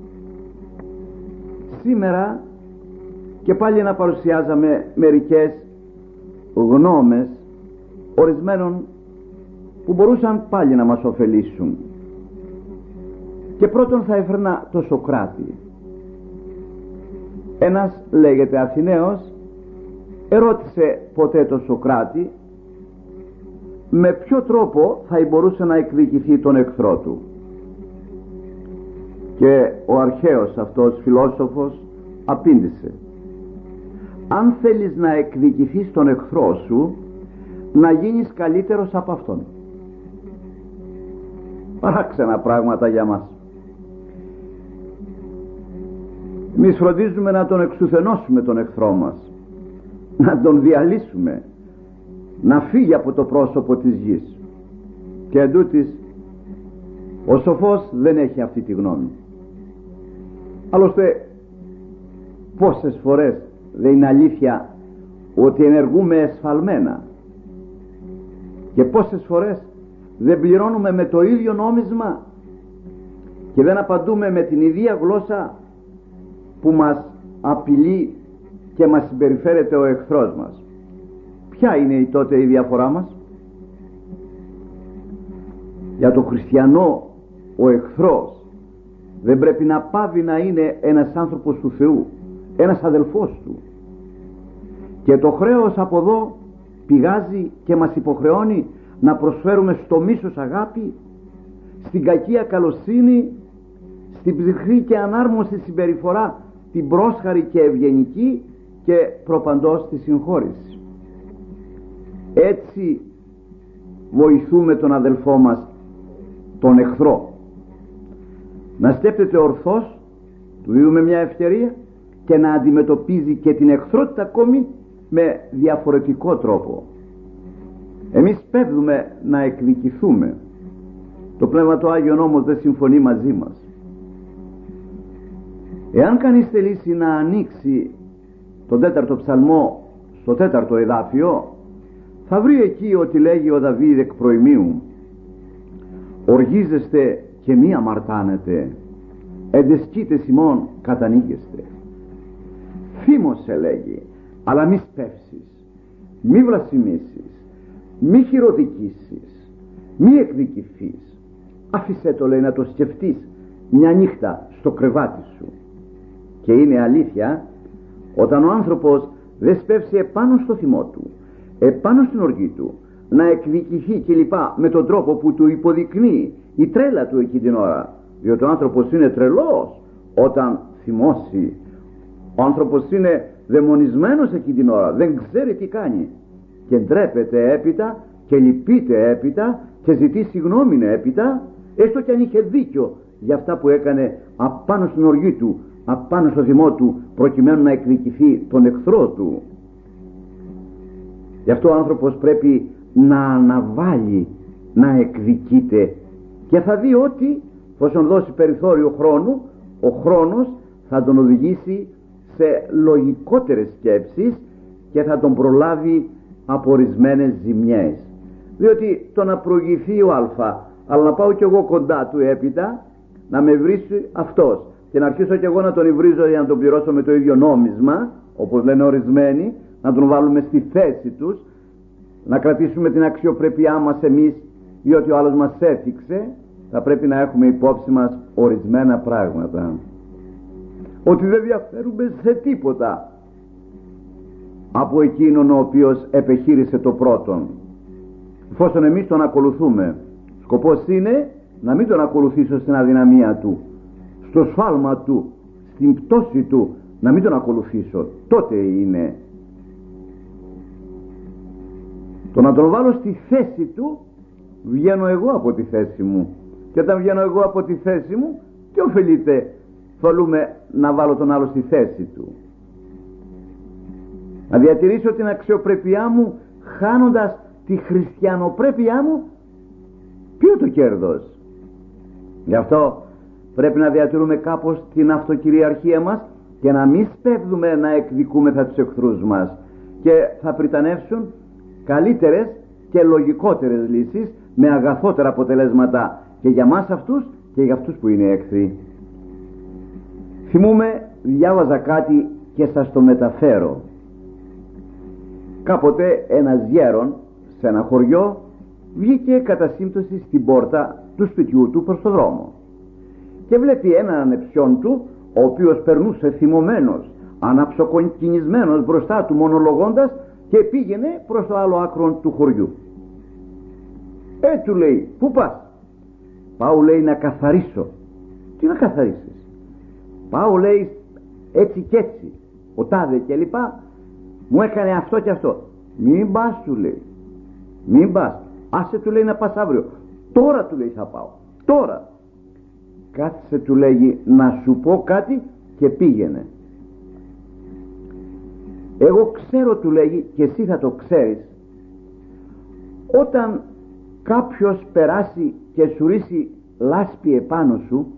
Σήμερα και πάλι να παρουσιάζαμε μερικές γνώμες ορισμένων που μπορούσαν πάλι να μας ωφελήσουν. Και πρώτον θα έφερνα το Σωκράτη. Ένας λέγεται Αθηναίος ερώτησε ποτέ τον Σωκράτη με ποιο τρόπο θα μπορούσε να εκδικηθεί τον εχθρό του. Και ο αρχαίος αυτός φιλόσοφος απήντησε: αν θέλεις να εκδικηθείς τον εχθρό σου, να γίνεις καλύτερος από αυτόν. Παράξενα πράγματα για μας. Εμείς φροντίζουμε να τον εξουθενώσουμε τον εχθρό μας, να τον διαλύσουμε, να φύγει από το πρόσωπο της γης. Και εντούτοις ο σοφός δεν έχει αυτή τη γνώμη. Άλλωστε πόσες φορές δεν είναι αλήθεια ότι ενεργούμε εσφαλμένα, και πόσες φορές δεν πληρώνουμε με το ίδιο νόμισμα και δεν απαντούμε με την ίδια γλώσσα που μας απειλεί και μας συμπεριφέρεται ο εχθρός μας. Ποια είναι τότε η διαφορά μας? Για τον χριστιανό ο εχθρός δεν πρέπει να πάβει να είναι ένας άνθρωπος του Θεού, ένας αδελφός του, και το χρέος από εδώ πηγάζει και μας υποχρεώνει να προσφέρουμε στο μίσος αγάπη, στην κακία καλοσύνη, στην ψυχρή και ανάρμοστη συμπεριφορά την πρόσχαρη και ευγενική, και προπαντός τη συγχώρηση. Έτσι βοηθούμε τον αδελφό μας, τον εχθρό, να σκέπτεται ορθώς, του δίνουμε μια ευκαιρία, και να αντιμετωπίζει και την εχθρότητα ακόμη με διαφορετικό τρόπο. Εμείς πέφτουμε να εκδικηθούμε. Το Πνεύμα το Άγιον όμως δεν συμφωνεί μαζί μας. Εάν κανείς θελήσει να ανοίξει τον 4ο ψαλμό στο 4ο εδάφιο, θα βρει εκεί ότι λέγει ο Δαβίδ εκ προημίου: οργίζεστε και μη αμαρτάνετε, εντεσκείτε ημών κατανοίγεστε. Θύμωσε, λέγει, αλλά μη σπεύσεις, μη βλασιμήσεις, μη χειροδικήσεις, μη εκδικηθείς. Άφησέ το, λέει, να το σκεφτείς μια νύχτα στο κρεβάτι σου. Και είναι αλήθεια, όταν ο άνθρωπος δεν σπεύσει επάνω στο θυμό του, επάνω στην οργή του, να εκδικηθεί κλπ. Με τον τρόπο που του υποδεικνύει η τρέλα του εκεί την ώρα, διότι ο άνθρωπος είναι τρελός όταν θυμώσει. Ο άνθρωπος είναι δαιμονισμένος εκεί την ώρα, δεν ξέρει τι κάνει, και ντρέπεται έπειτα και λυπείται έπειτα και ζητεί συγγνώμη έπειτα, έστω και αν είχε δίκιο για αυτά που έκανε απάνω στην οργή του, απάνω στο θυμό του, προκειμένου να εκδικηθεί τον εχθρό του. Γι' αυτό ο άνθρωπος πρέπει να αναβάλει να εκδικείται, και θα δει ότι εφόσον δώσει περιθώριο χρόνου, ο χρόνος θα τον οδηγήσει σε λογικότερες σκέψεις και θα τον προλάβει από ορισμένες ζημιές. Διότι το να προηγηθεί ο Α, αλλά να πάω κι εγώ κοντά του έπειτα, να με βρίσει αυτός και να αρχίσω κι εγώ να τον υβρίζω για να τον πληρώσω με το ίδιο νόμισμα, όπως λένε ορισμένοι, να τον βάλουμε στη θέση τους, να κρατήσουμε την αξιοπρέπειά μας εμείς, διότι ο άλλος μας έθιξε, θα πρέπει να έχουμε υπόψη μας ορισμένα πράγματα. Ότι δεν διαφέρουμε σε τίποτα από εκείνον ο οποίος επεχείρησε το πρώτον, εφόσον εμείς τον ακολουθούμε. Σκοπός είναι να μην τον ακολουθήσω στην αδυναμία του, στο σφάλμα του, στην πτώση του, να μην τον ακολουθήσω. Τότε είναι το να τον βάλω στη θέση του. Βγαίνω εγώ από τη θέση μου, και όταν βγαίνω εγώ από τη θέση μου, τι ωφελείται θέλουμε να βάλω τον άλλο στη θέση του? Να διατηρήσω την αξιοπρέπειά μου χάνοντας τη χριστιανοπρέπειά μου? Ποιο το κέρδος? Γι' αυτό πρέπει να διατηρούμε κάπως την αυτοκυριαρχία μας και να μην σπέβδουμε να εκδικούμεθα τους εχθρούς μας, και θα πριτανεύσουν καλύτερες και λογικότερες λύσεις με αγαθότερα αποτελέσματα και για μας αυτούς και για αυτούς που είναι εχθροί. Θυμούμαι, διάβαζα κάτι και σας το μεταφέρω. Κάποτε ένας γέρον σε ένα χωριό βγήκε κατά σύμπτωση στην πόρτα του σπιτιού του προς το δρόμο και βλέπει έναν ανεψιόν του, ο οποίος περνούσε θυμωμένος, αναψοκοκκινισμένος μπροστά του, μονολογώντας, και πήγαινε προς το άλλο άκρο του χωριού. Του λέει, πού πας? Πάω, λέει, να καθαρίσω. Τι να καθαρίσεις? Πάω, λέει, έτσι και έτσι, ο τάδε και λοιπά μου έκανε αυτό και αυτό. Μην πας, του λέει, μην πας, άσε, του λέει, να πας αύριο. Τώρα, του λέει, θα πάω, τώρα. Κάθισε, του λέγει, να σου πω κάτι, και πήγαινε. Εγώ ξέρω, του λέγει, και εσύ θα το ξέρεις, όταν κάποιος περάσει και σου ρίξει λάσπη επάνω σου,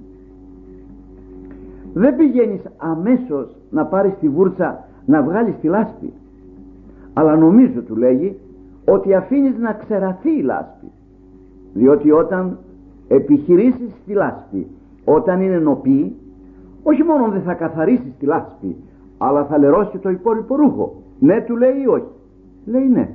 δεν πηγαίνεις αμέσως να πάρεις τη βούρτσα να βγάλεις τη λάσπη, αλλά νομίζω, του λέγει, ότι αφήνεις να ξεραθεί η λάσπη, διότι όταν επιχειρήσεις τη λάσπη, όταν είναι νοπή, όχι μόνο δεν θα καθαρίσεις τη λάσπη, αλλά θα λερώσει το υπόλοιπο ρούχο. Ναι, του λέει, ή όχι? Λέει ναι.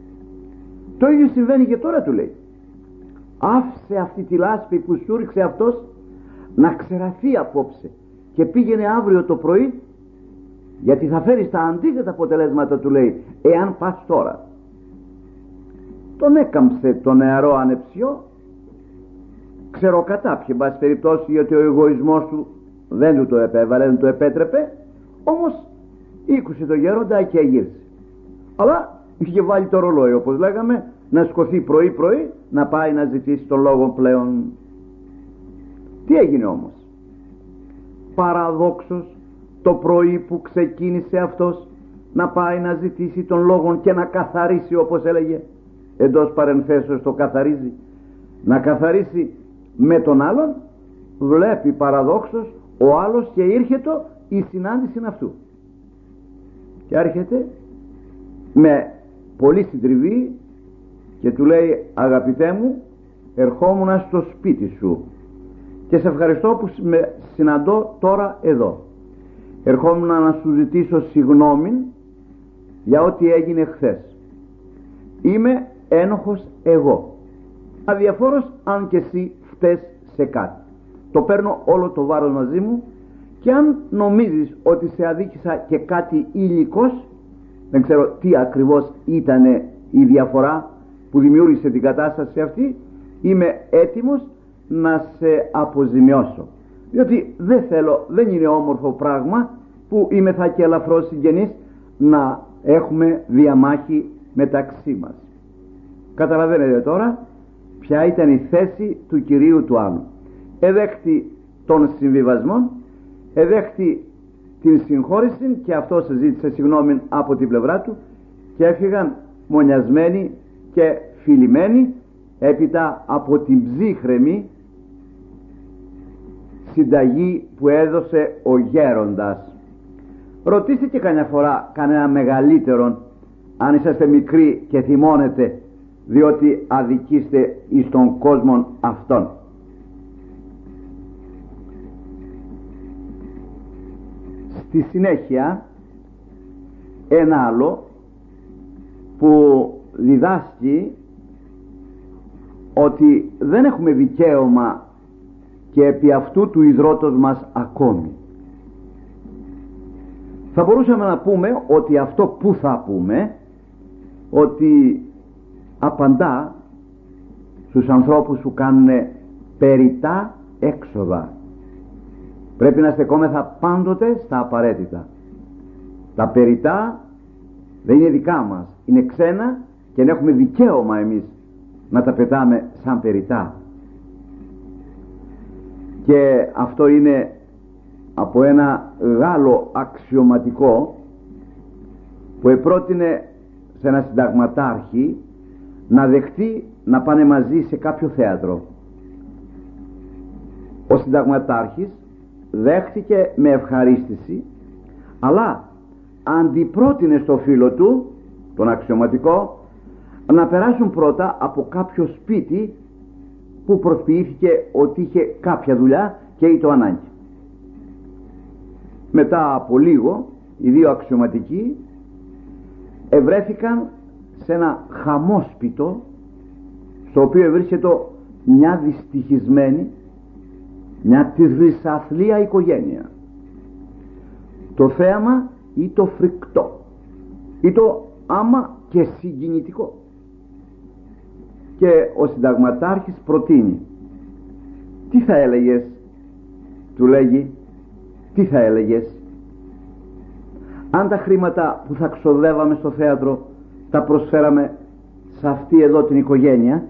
Το ίδιο συμβαίνει και τώρα, του λέει. Άφησε αυτή τη λάσπη που σου ρίξε αυτός να ξεραθεί απόψε και πήγαινε αύριο το πρωί, γιατί θα φέρεις τα αντίθετα αποτελέσματα, του λέει, εάν πας τώρα. Τον έκαμψε τον νεαρό ανεψιό, ξεροκατάπιε, εν πάση περιπτώσει, γιατί ο εγωισμός του δεν του το επέβαλε, δεν το επέτρεπε. Όμως ήκουσε το γέροντα και γύρισε. Αλλά είχε βάλει το ρολόι, όπως λέγαμε, να σκοθεί πρωί πρωί, να πάει να ζητήσει τον λόγο πλέον. Τι έγινε όμως? Παραδόξως, το πρωί που ξεκίνησε αυτός να πάει να ζητήσει τον λόγο και να καθαρίσει, όπως έλεγε, εντός παρενθέσεως το καθαρίζει, να καθαρίσει με τον άλλον, βλέπει παραδόξως ο άλλος και ήρχεται η συνάντηση αυτού, και έρχεται με πολύ συντριβή και του λέει, αγαπητέ μου, ερχόμουν στο σπίτι σου και σε ευχαριστώ που με συναντώ τώρα εδώ. Ερχόμουν να σου ζητήσω συγγνώμη για ό,τι έγινε χθες. Είμαι ένοχος εγώ, αδιαφόρος αν και εσύ φταίς σε κάτι. Το παίρνω όλο το βάρος μαζί μου, και αν νομίζεις ότι σε αδίκησα και κάτι υλικός, δεν ξέρω τι ακριβώς ήταν η διαφορά που δημιούργησε την κατάσταση αυτή, είμαι έτοιμος να σε αποζημιώσω, διότι δεν θέλω, δεν είναι όμορφο πράγμα που είμαι θα και ελαφρώς συγγενής να έχουμε διαμάχη μεταξύ μας. Καταλαβαίνετε τώρα ποια ήταν η θέση του κυρίου του άλλου. Εδέχτη των συμβιβασμών, εδέχτη την συγχώρηση, και αυτό ζήτησε συγγνώμη από την πλευρά του, και έφυγαν μονιασμένοι και φιλημένοι έπειτα από την ψύχρεμη συνταγή που έδωσε ο γέροντας. Ρωτήστε και κανένα φορά κανένα μεγαλύτερον, αν είσαστε μικροί και θυμώνετε διότι αδικήστε εις τον κόσμο αυτόν. Στη συνέχεια ένα άλλο που διδάσκει ότι δεν έχουμε δικαίωμα και επί αυτού του ιδρώτος μας ακόμη. Θα μπορούσαμε να πούμε ότι αυτό που θα πούμε, ότι απαντά στους ανθρώπους που κάνουν περιττά έξοδα. Πρέπει να στεκόμεθα πάντοτε στα απαραίτητα. Τα περιττά δεν είναι δικά μας, είναι ξένα, και δεν έχουμε δικαίωμα εμείς να τα πετάμε σαν περιττά. Και αυτό είναι από ένα Γάλλο αξιωματικό που επρότεινε σε ένα συνταγματάρχη να δεχτεί να πάνε μαζί σε κάποιο θέατρο. Ο συνταγματάρχης δέχτηκε με ευχαρίστηση, αλλά αντιπρότεινε στο φίλο του, τον αξιωματικό, να περάσουν πρώτα από κάποιο σπίτι που προσποιήθηκε ότι είχε κάποια δουλειά και ή το ανάγκη. Μετά από λίγο οι δύο αξιωματικοί ευρέθηκαν σε ένα χαμόσπιτο, στο στο οποίο βρίσκεται μια δυστυχισμένη, μια τρισαθλία οικογένεια. Το θέαμα ή το φρικτό ή το άμα και συγκινητικό. Και ο συνταγματάρχης προτείνει. Τι θα έλεγες, του λέγει, τι θα έλεγες αν τα χρήματα που θα ξοδεύαμε στο θέατρο τα προσφέραμε σε αυτή εδώ την οικογένεια?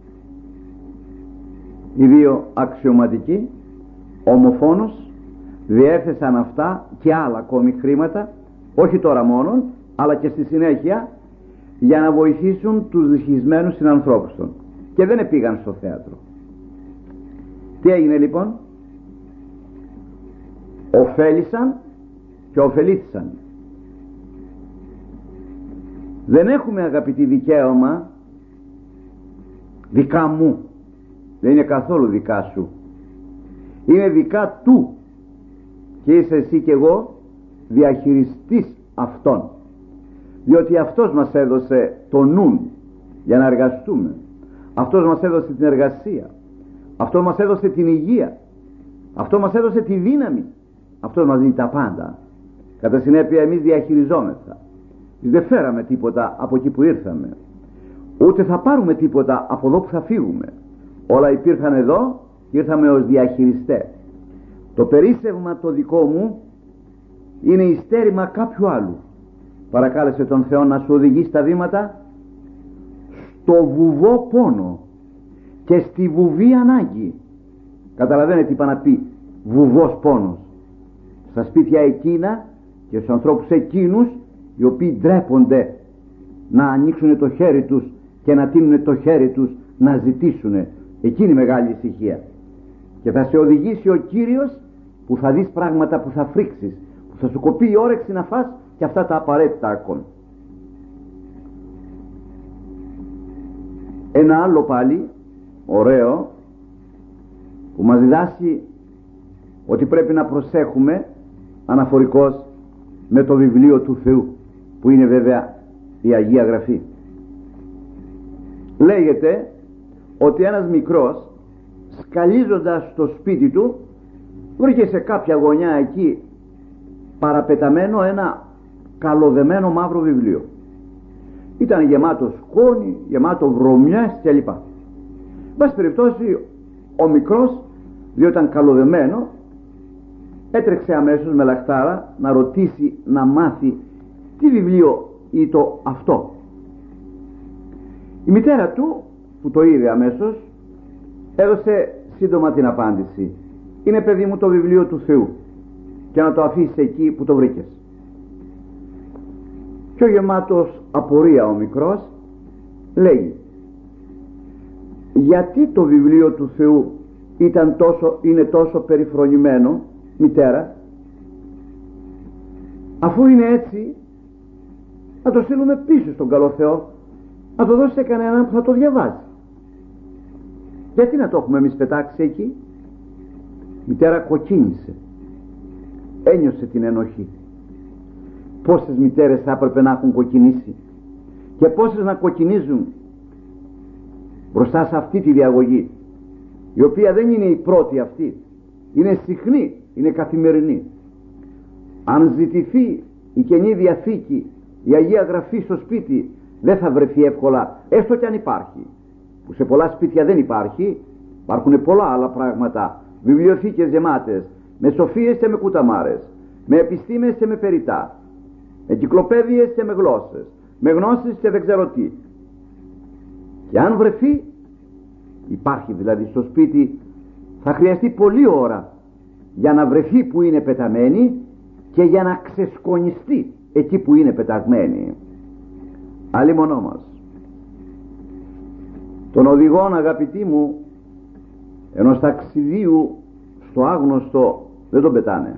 Οι δύο αξιωματικοί ομοφόνος διέθεσαν αυτά και άλλα ακόμη χρήματα, όχι τώρα μόνον, αλλά και στη συνέχεια, για να βοηθήσουν τους δυστυχισμένους συνανθρώπους των, και δεν πήγαν στο θέατρο. Τι έγινε λοιπόν? Οφέλησαν και ωφελήθησαν. Δεν έχουμε, αγαπητοί, δικαίωμα δικά μου. Δεν είναι καθόλου δικά σου. Είναι δικά του. Και είσαι εσύ και εγώ διαχειριστής αυτών. Διότι αυτός μας έδωσε το νουν για να εργαστούμε. Αυτός μας έδωσε την εργασία. Αυτό μας έδωσε την υγεία. Αυτό μας έδωσε τη δύναμη. Αυτό μας δίνει τα πάντα. Κατά συνέπεια εμείς διαχειριζόμεθα. Δεν φέραμε τίποτα από εκεί που ήρθαμε, ούτε θα πάρουμε τίποτα από εδώ που θα φύγουμε. Όλα υπήρχαν εδώ και ήρθαμε ως διαχειριστές. Το περίσσευμα το δικό μου είναι η στέρημα κάποιου άλλου. Παρακάλεσε τον Θεό να σου οδηγήσει τα βήματα στο βουβό πόνο και στη βουβή ανάγκη. Καταλαβαίνετε τι είπα να πει βουβός πόνος? Στα σπίτια εκείνα και στους ανθρώπους εκείνους οι οποίοι ντρέπονται να ανοίξουν το χέρι τους και να τίνουν το χέρι τους να ζητήσουν, εκείνη η μεγάλη ησυχία. Και θα σε οδηγήσει ο Κύριος που θα δεις πράγματα που θα φρίξεις, που θα σου κοπεί η όρεξη να φας και αυτά τα απαραίτητα ακόμη. Ένα άλλο πάλι ωραίο που μας διδάσκει ότι πρέπει να προσέχουμε αναφορικώς με το βιβλίο του Θεού, που είναι βέβαια η Αγία Γραφή. Λέγεται ότι ένας μικρός, σκαλίζοντας στο σπίτι του, βρήκε σε κάποια γωνιά εκεί παραπεταμένο ένα καλοδεμένο μαύρο βιβλίο. Ήταν γεμάτο σκόνη, γεμάτο βρωμιές κλπ. Μπας περιπτώσει ο μικρός, διότι ήταν καλοδεμένο, έτρεξε αμέσως με λαχτάρα να ρωτήσει, να μάθει τι βιβλίο ή το αυτό. Η μητέρα του, που το είδε αμέσως, έδωσε σύντομα την απάντηση. Είναι, παιδί μου, το βιβλίο του Θεού και να το αφήσεις εκεί που το βρήκες. Πιο γεμάτος απορία ο μικρός λέει, γιατί το βιβλίο του Θεού είναι τόσο περιφρονημένο, μητέρα? Αφού είναι έτσι, να το στείλουμε πίσω στον καλό Θεό, να το δώσει σε κανέναν που θα το διαβάζει. Γιατί να το έχουμε εμείς πετάξει εκεί? Η μητέρα κοκκίνησε, ένιωσε την ενοχή. Πόσες μητέρες θα έπρεπε να έχουν κοκκινήσει και πόσες να κοκκινίζουν μπροστά σε αυτή τη διαγωγή, η οποία δεν είναι η πρώτη αυτή, είναι συχνή, είναι καθημερινή. Αν ζητηθεί η Καινή Διαθήκη, η Αγία Γραφή στο σπίτι, δεν θα βρεθεί εύκολα, έστω και αν υπάρχει, που σε πολλά σπίτια δεν υπάρχει. Υπάρχουν πολλά άλλα πράγματα, βιβλιοθήκες γεμάτες με σοφίες και με κουταμάρες, με επιστήμες και με περιτά, εγκυκλοπαίδειες και με γλώσσες, με γνώσεις και δεν ξέρω τι. Και αν βρεθεί, υπάρχει δηλαδή στο σπίτι, θα χρειαστεί πολλή ώρα για να βρεθεί που είναι πεταμένη και για να ξεσκονιστεί εκεί που είναι πεταγμένη. Αλλήμονό μας. Τον οδηγόν, αγαπητοί μου, ενός ταξιδίου στο άγνωστο δεν τον πετάνε.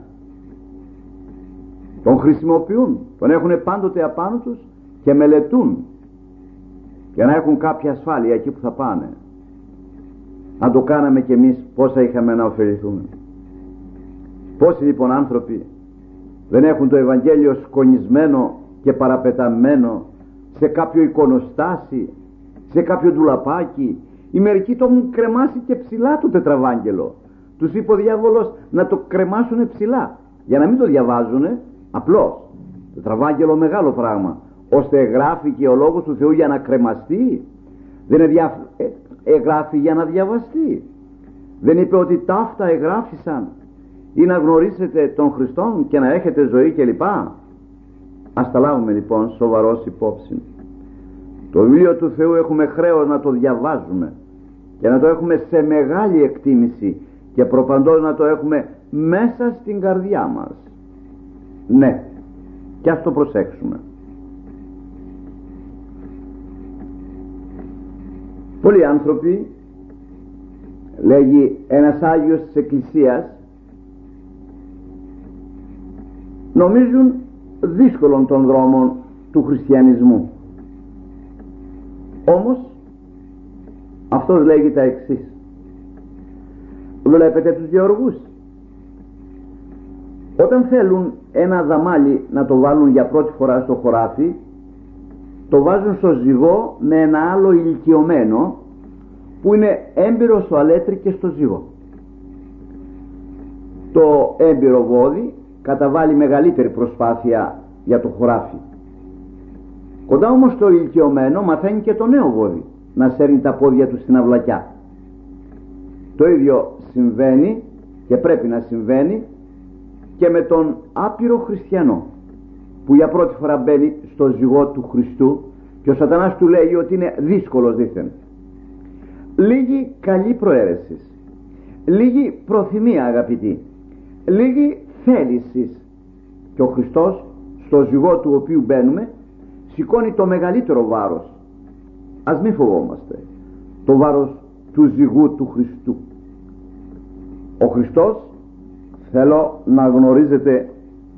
Τον χρησιμοποιούν, τον έχουν πάντοτε απάνω τους και μελετούν για να έχουν κάποια ασφάλεια εκεί που θα πάνε. Αν το κάναμε κι εμείς, πόσα είχαμε να ωφεληθούμε. Πόσοι λοιπόν άνθρωποι δεν έχουν το Ευαγγέλιο σκονισμένο και παραπεταμένο σε κάποιο εικονοστάσι, σε κάποιο ντουλαπάκι Οι μερικοί το έχουν κρεμάσει και ψηλά το τετραβάγγελο. Τους είπε ο διάβολος να το κρεμάσουν ψηλά, για να μην το διαβάζουν απλώς. Τετραβάγγελο μεγάλο πράγμα, ώστε εγγράφηκε ο λόγος του Θεού για να κρεμαστεί. Δεν εγγράφει για να διαβαστεί. Δεν είπε ότι ταύτα εγγράφησαν ή να γνωρίσετε τον Χριστόν και να έχετε ζωή κλπ. Ας τα λάβουμε λοιπόν σοβαρός υπόψη. Το βιβλίο του Θεού έχουμε χρέος να το διαβάζουμε και να το έχουμε σε μεγάλη εκτίμηση και προπαντός να το έχουμε μέσα στην καρδιά μας. Ναι, και ας το προσέξουμε. Πολλοί άνθρωποι, λέγει ένας Άγιος της Εκκλησίας, νομίζουν δύσκολον των δρόμων του χριστιανισμού. Όμως αυτός λέγει τα εξής. Βλέπετε τους γεωργούς, όταν θέλουν ένα δαμάλι να το βάλουν για πρώτη φορά στο χωράφι, το βάζουν στο ζυγό με ένα άλλο ηλικιωμένο που είναι έμπειρο στο αλέτρι και στο ζυγό. Το έμπειρο βόδι καταβάλει μεγαλύτερη προσπάθεια για το χωράφι. Κοντά όμως το ηλικιωμένο μαθαίνει και το νέο βόδι να σέρνει τα πόδια του στην αυλακιά. Το ίδιο συμβαίνει και πρέπει να συμβαίνει και με τον άπειρο χριστιανό που για πρώτη φορά μπαίνει στο ζυγό του Χριστού και ο σατανάς του λέει ότι είναι δύσκολος δήθεν. Λίγη καλή προαίρεση, λίγη προθυμία αγαπητή, λίγη θέληση και ο Χριστός στο ζυγό του οποίου μπαίνουμε σηκώνει το μεγαλύτερο βάρος. Ας μην φοβόμαστε το βάρος του ζυγού του Χριστού. Ο Χριστός, θέλω να γνωρίζετε,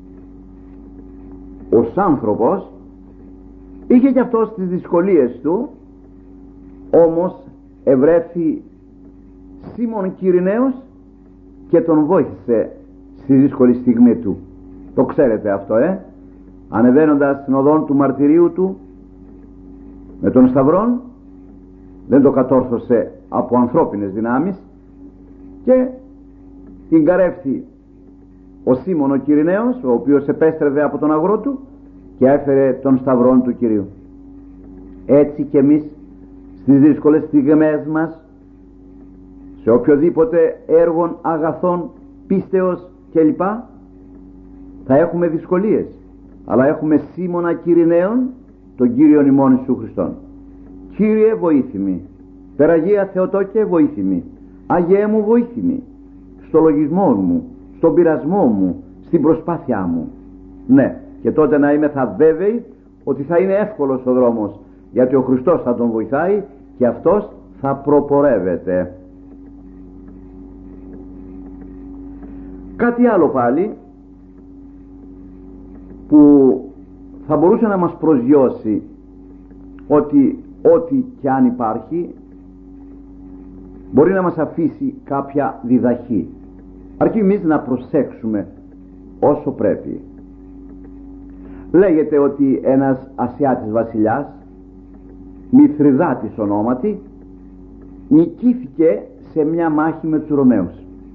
ως άνθρωπος είχε και αυτός τις δυσκολίες του, όμως ευρέθη Σίμων Κυρηναίος και τον βοήθησε στη δύσκολη στιγμή του. Το ξέρετε αυτό, ανεβαίνοντας στην οδόν του μαρτυρίου του με τον Σταυρόν, δεν το κατόρθωσε από ανθρώπινες δυνάμεις και την καρεύθη ο Σίμων ο Κυρηναίος, ο οποίος επέστρεβε από τον αγρό του και έφερε τον Σταυρόν του Κυρίου. Έτσι και εμείς στις δύσκολες στιγμές μας, σε οποιοδήποτε έργων αγαθών, πίστεως κλπ, θα έχουμε δυσκολίες, αλλά έχουμε Σίμωνα Κυρηναίον, τον Κύριον ημών Ιησού Χριστόν. Κύριε βοήθημη, Περαγία Θεοτόκε βοήθημη, Άγιέ μου βοήθημη, στο λογισμό μου, στον πειρασμό μου, στην προσπάθειά μου. Ναι, και τότε να είμαι θα βέβαιη ότι θα είναι εύκολος ο δρόμος, γιατί ο Χριστός θα τον βοηθάει και αυτός θα προπορεύεται. Κάτι άλλο πάλι που θα μπορούσε να μας προσγειώσει ότι ό,τι και αν υπάρχει μπορεί να μας αφήσει κάποια διδαχή, αρκεί εμείς να προσέξουμε όσο πρέπει. Λέγεται ότι ένας Ασιάτης βασιλιάς, Μηθριδάτης ονόματι, νικήθηκε σε μια μάχη με τους Ρωμαίους.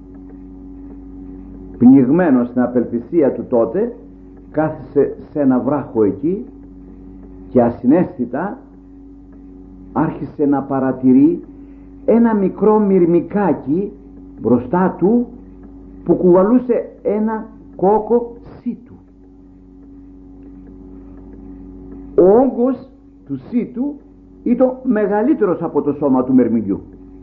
Πνιγμένος στην απελπισία του τότε, κάθισε σε ένα βράχο εκεί και ασυναίσθητα άρχισε να παρατηρεί ένα μικρό μυρμικάκι μπροστά του που κουβαλούσε ένα κόκο σίτου. Ο όγκος του σίτου ήταν μεγαλύτερος από το σώμα του μερμηγκιού.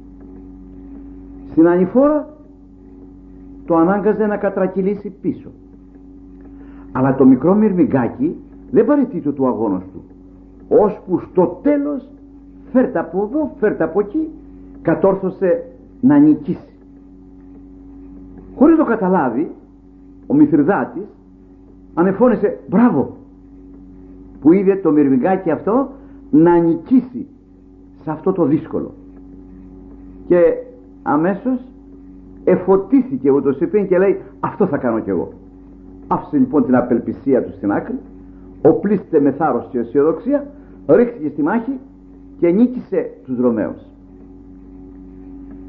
Στην ανηφόρα το ανάγκαζε να κατρακυλήσει πίσω, αλλά το μικρό μυρμηγκάκι δεν παραιτείται του αγώνος του, ώσπου στο τέλος, φέρτε από εδώ, φέρτε από εκεί, κατόρθωσε να νικήσει. Χωρίς το καταλάβει, ο Μηθριδάτης ανεφώνησε μπράβο που είδε το μυρμηγκάκι αυτό να νικήσει σε αυτό το δύσκολο, και αμέσως εφωτίστηκε ούτως είπε και λέει αυτό θα κάνω κι εγώ. Άφησε λοιπόν την απελπισία του στην άκρη, οπλίστηκε με θάρρος και αισιοδοξία, ρίχθηκε στη μάχη και νίκησε τους Ρωμαίους.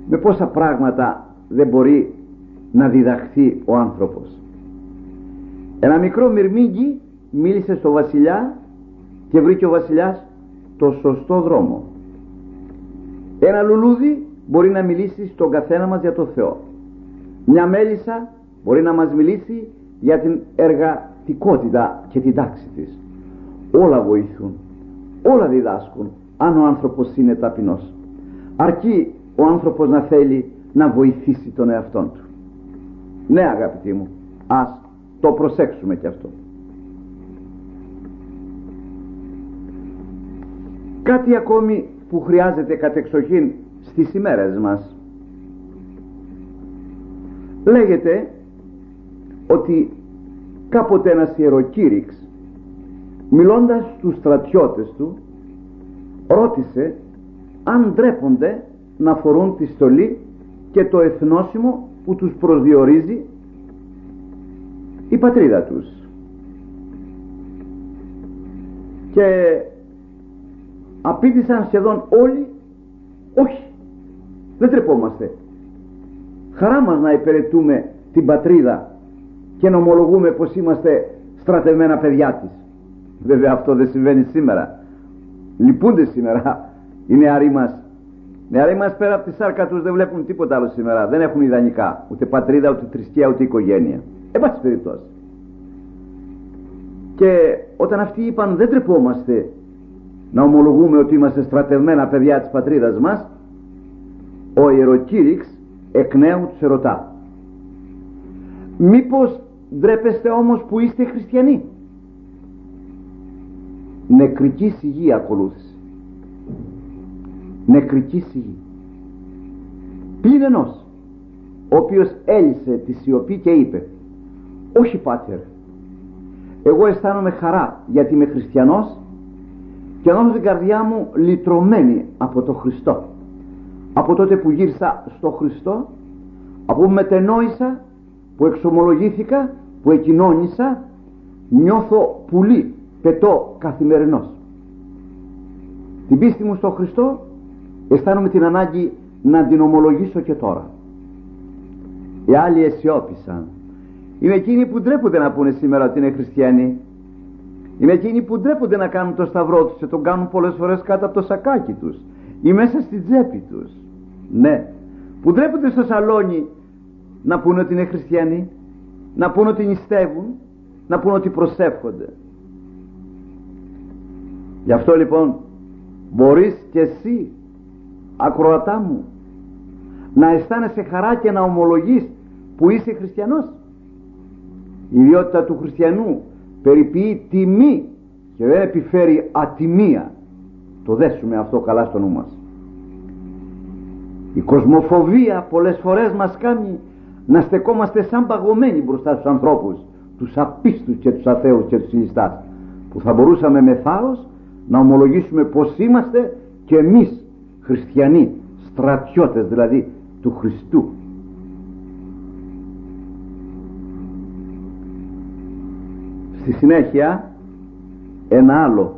με πόσα πράγματα δεν μπορεί να διδαχθεί ο άνθρωπος. Ένα μικρό μυρμήγκι μίλησε στο βασιλιά και βρήκε ο βασιλιάς το σωστό δρόμο. Ένα λουλούδι μπορεί να μιλήσει στον καθένα μας για το Θεό. Μια μέλισσα μπορεί να μας μιλήσει για την εργατικότητα και την τάξη της. Όλα βοηθούν, όλα διδάσκουν, αν ο άνθρωπος είναι ταπεινός. Αρκεί ο άνθρωπος να θέλει να βοηθήσει τον εαυτόν του. Ναι, αγαπητοί μου, ας το προσέξουμε και αυτό. Κάτι ακόμη που χρειάζεται κατεξοχήν στις ημέρες μας. Λέγεται ότι κάποτε ένας ιεροκήρυξ, μιλώντας στους στρατιώτες του, ρώτησε αν ντρέπονται να φορούν τη στολή και το εθνόσημο που τους προσδιορίζει η πατρίδα τους. Και απήντησαν σχεδόν όλοι, όχι, δεν τρεπόμαστε. Χαρά μας να υπηρετούμε την πατρίδα και να ομολογούμε πως είμαστε στρατευμένα παιδιά της. Βέβαια αυτό δεν συμβαίνει σήμερα. Λυπούνται σήμερα οι νεαροί μας. Οι νεαροί μας πέρα από τη σάρκα τους δεν βλέπουν τίποτα άλλο σήμερα. Δεν έχουν ιδανικά, ούτε πατρίδα, ούτε θρησκεία, ούτε οικογένεια. Εν πάση περιπτώσει. Και όταν αυτοί είπαν δεν τρεπόμαστε να ομολογούμε ότι είμαστε στρατευμένα παιδιά της πατρίδας μας, ο ιεροκήρυξ εκ νέου τους ερωτά, μήπως ντρέπεστε όμως που είστε χριστιανοί? Νεκρική σιγή ακολούθησε. Νεκρική σιγή. Πλην ενός, ο οποίος έλυσε τη σιωπή και είπε, όχι πάτερ, εγώ αισθάνομαι χαρά γιατί είμαι χριστιανός και νιώθω την καρδιά μου λυτρωμένη από το Χριστό. Από τότε που γύρισα στο Χριστό, από που μετενόησα, που εξομολογήθηκα, που εκοινώνησα, νιώθω πουλί, πετώ καθημερινός. Την πίστη μου στο Χριστό αισθάνομαι την ανάγκη να την ομολογήσω και τώρα. Οι άλλοι αισιόπησαν. Είναι εκείνοι που ντρέπονται να πούνε σήμερα ότι είναι χριστιανοί. Είναι εκείνοι που ντρέπονται να κάνουν το σταυρό τους και τον κάνουν πολλές φορές κάτω από το σακάκι τους ή μέσα στη τσέπη τους. Ναι, που ντρέπονται στο σαλόνι να πούνε ότι είναι χριστιανοί, να πούνε ότι νηστεύουν, να πούνε ότι προσεύχονται. Γι' αυτό λοιπόν μπορείς και εσύ, ακροατά μου, να αισθάνεσαι χαρά και να ομολογείς που είσαι χριστιανός. Η ιδιότητα του χριστιανού περιποιεί τιμή και δεν επιφέρει ατιμία. Το δέσουμε αυτό καλά στο νου μας. Η κοσμοφοβία πολλές φορές μας κάνει να στεκόμαστε σαν παγωμένοι μπροστά στους ανθρώπους, τους απίστους και τους αθέους και τους ηλιστάς, που θα μπορούσαμε με θάρρος να ομολογήσουμε πως είμαστε και εμείς χριστιανοί, στρατιώτες δηλαδή του Χριστού. Στη συνέχεια ένα άλλο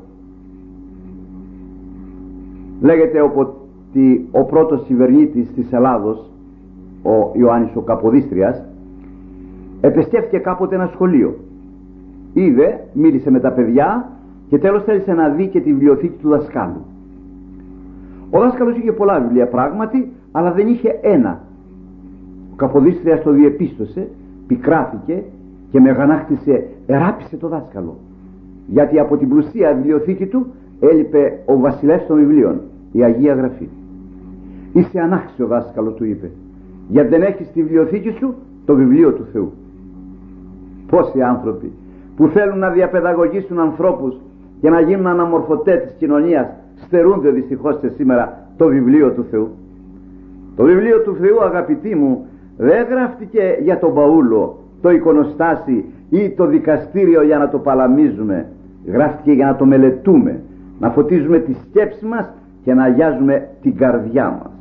λέγεται ότι ο πρώτος κυβερνήτης της Ελλάδος, ο Ιωάννης ο Καποδίστριας, επισκέφθηκε κάποτε ένα σχολείο. Είδε, μίλησε με τα παιδιά και τέλος θέλησε να δει και τη βιβλιοθήκη του δασκάλου. Ο δάσκαλος είχε πολλά βιβλία πράγματι, αλλά δεν είχε ένα. Ο Καποδίστριας το διεπίστωσε, πικράθηκε και με αγανάκτησε, εράπησε το δάσκαλο, γιατί από την πλουσία βιβλιοθήκη του έλειπε ο βασιλεύς των βιβλίων, η Αγία Γραφή. Είσαι ανάξιο δάσκαλο, του είπε, γιατί δεν έχεις στη βιβλιοθήκη σου το βιβλίο του Θεού. Πόσοι άνθρωποι που θέλουν να διαπαιδαγωγήσουν ανθρώπους και να γίνουν αναμορφωτές της κοινωνίας στερούνται δυστυχώς και σήμερα το βιβλίο του Θεού. Το βιβλίο του Θεού, αγαπητοί μου, δεν γράφτηκε για τον Παούλο, το εικονοστάσι ή το δικαστήριο για να το παλαμίζουμε. Γράφτηκε για να το μελετούμε, να φωτίζουμε τη σκέψη μας και να αγιάζουμε την καρδιά μας.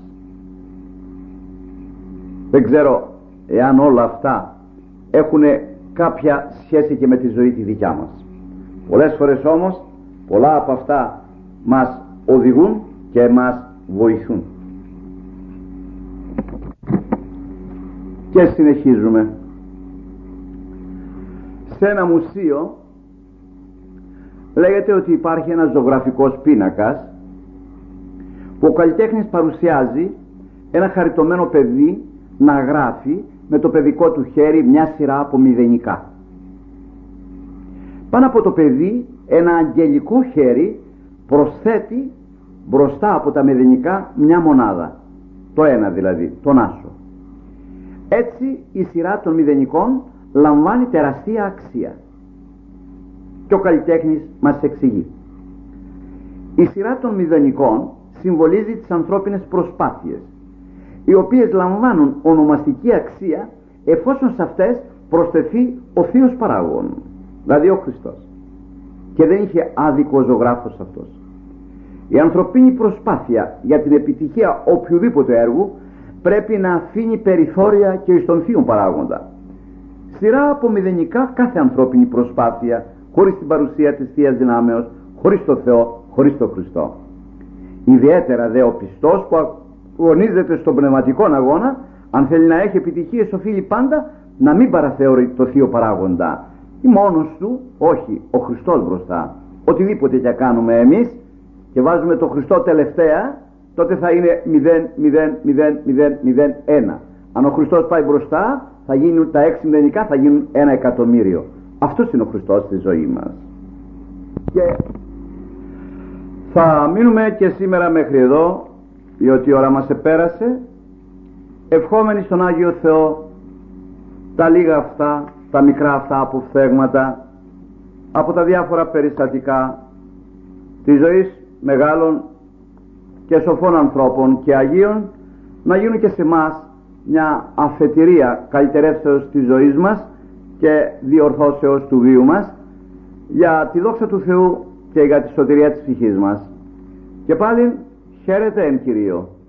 Δεν ξέρω εάν όλα αυτά έχουν κάποια σχέση και με τη ζωή τη δικιά μας. Πολλές φορές όμως πολλά από αυτά μας οδηγούν και μας βοηθούν. Και συνεχίζουμε. Σε ένα μουσείο λέγεται ότι υπάρχει ένας ζωγραφικός πίνακας που ο καλλιτέχνης παρουσιάζει ένα χαριτωμένο παιδί να γράφει με το παιδικό του χέρι μια σειρά από μηδενικά. Πάνω από το παιδί ένα αγγελικό χέρι προσθέτει μπροστά από τα μηδενικά μια μονάδα, το ένα δηλαδή, τον άσο. Έτσι η σειρά των μηδενικών λαμβάνει τεραστία αξία. Και ο καλλιτέχνης μας εξηγεί: η σειρά των μηδενικών συμβολίζει τις ανθρώπινες προσπάθειες, οι οποίες λαμβάνουν ονομαστική αξία εφόσον σε αυτές προσθεθεί ο Θείος Παράγων, δηλαδή ο Χριστός. Και δεν είχε άδικο ο ζωγράφος αυτός. Η ανθρωπίνη προσπάθεια για την επιτυχία οποιοδήποτε έργου πρέπει να αφήνει περιθώρια και στον Θείο Παράγοντα. Σειρά από μηδενικά κάθε ανθρώπινη προσπάθεια, χωρίς την παρουσία της Θείας Δυνάμεως, χωρίς το Θεό, χωρίς το Χριστό. Ιδιαίτερα δε ο πιστός που αγωνίζεται στον πνευματικό αγώνα, αν θέλει να έχει επιτυχίες, οφείλει πάντα να μην παραθεωρεί το Θείο Παράγοντα ή μόνος του, όχι, ο Χριστός μπροστά. Οτιδήποτε και κάνουμε εμείς και βάζουμε το Χριστό τελευταία, τότε θα είναι 0,0,0,0,1. Αν ο Χριστός πάει μπροστά, θα γίνουν τα 6 μηδενικά, θα γίνουν 1.000.000. Αυτός είναι ο Χριστός στη ζωή μας. Και θα μείνουμε και σήμερα μέχρι εδώ, διότι η ώρα μας επέρασε, ευχόμενοι στον Άγιο Θεό τα λίγα αυτά, τα μικρά αυτά αποφθέγματα από τα διάφορα περιστατικά της ζωής μεγάλων και σοφών ανθρώπων και Αγίων να γίνουν και σε εμάς μια αφετηρία καλυτερεύσεως της ζωής μας και διορθώσεως του βίου μας για τη δόξα του Θεού και για τη σωτηρία της ψυχής μας. Και πάλι χαίρετε εν Κυρίω.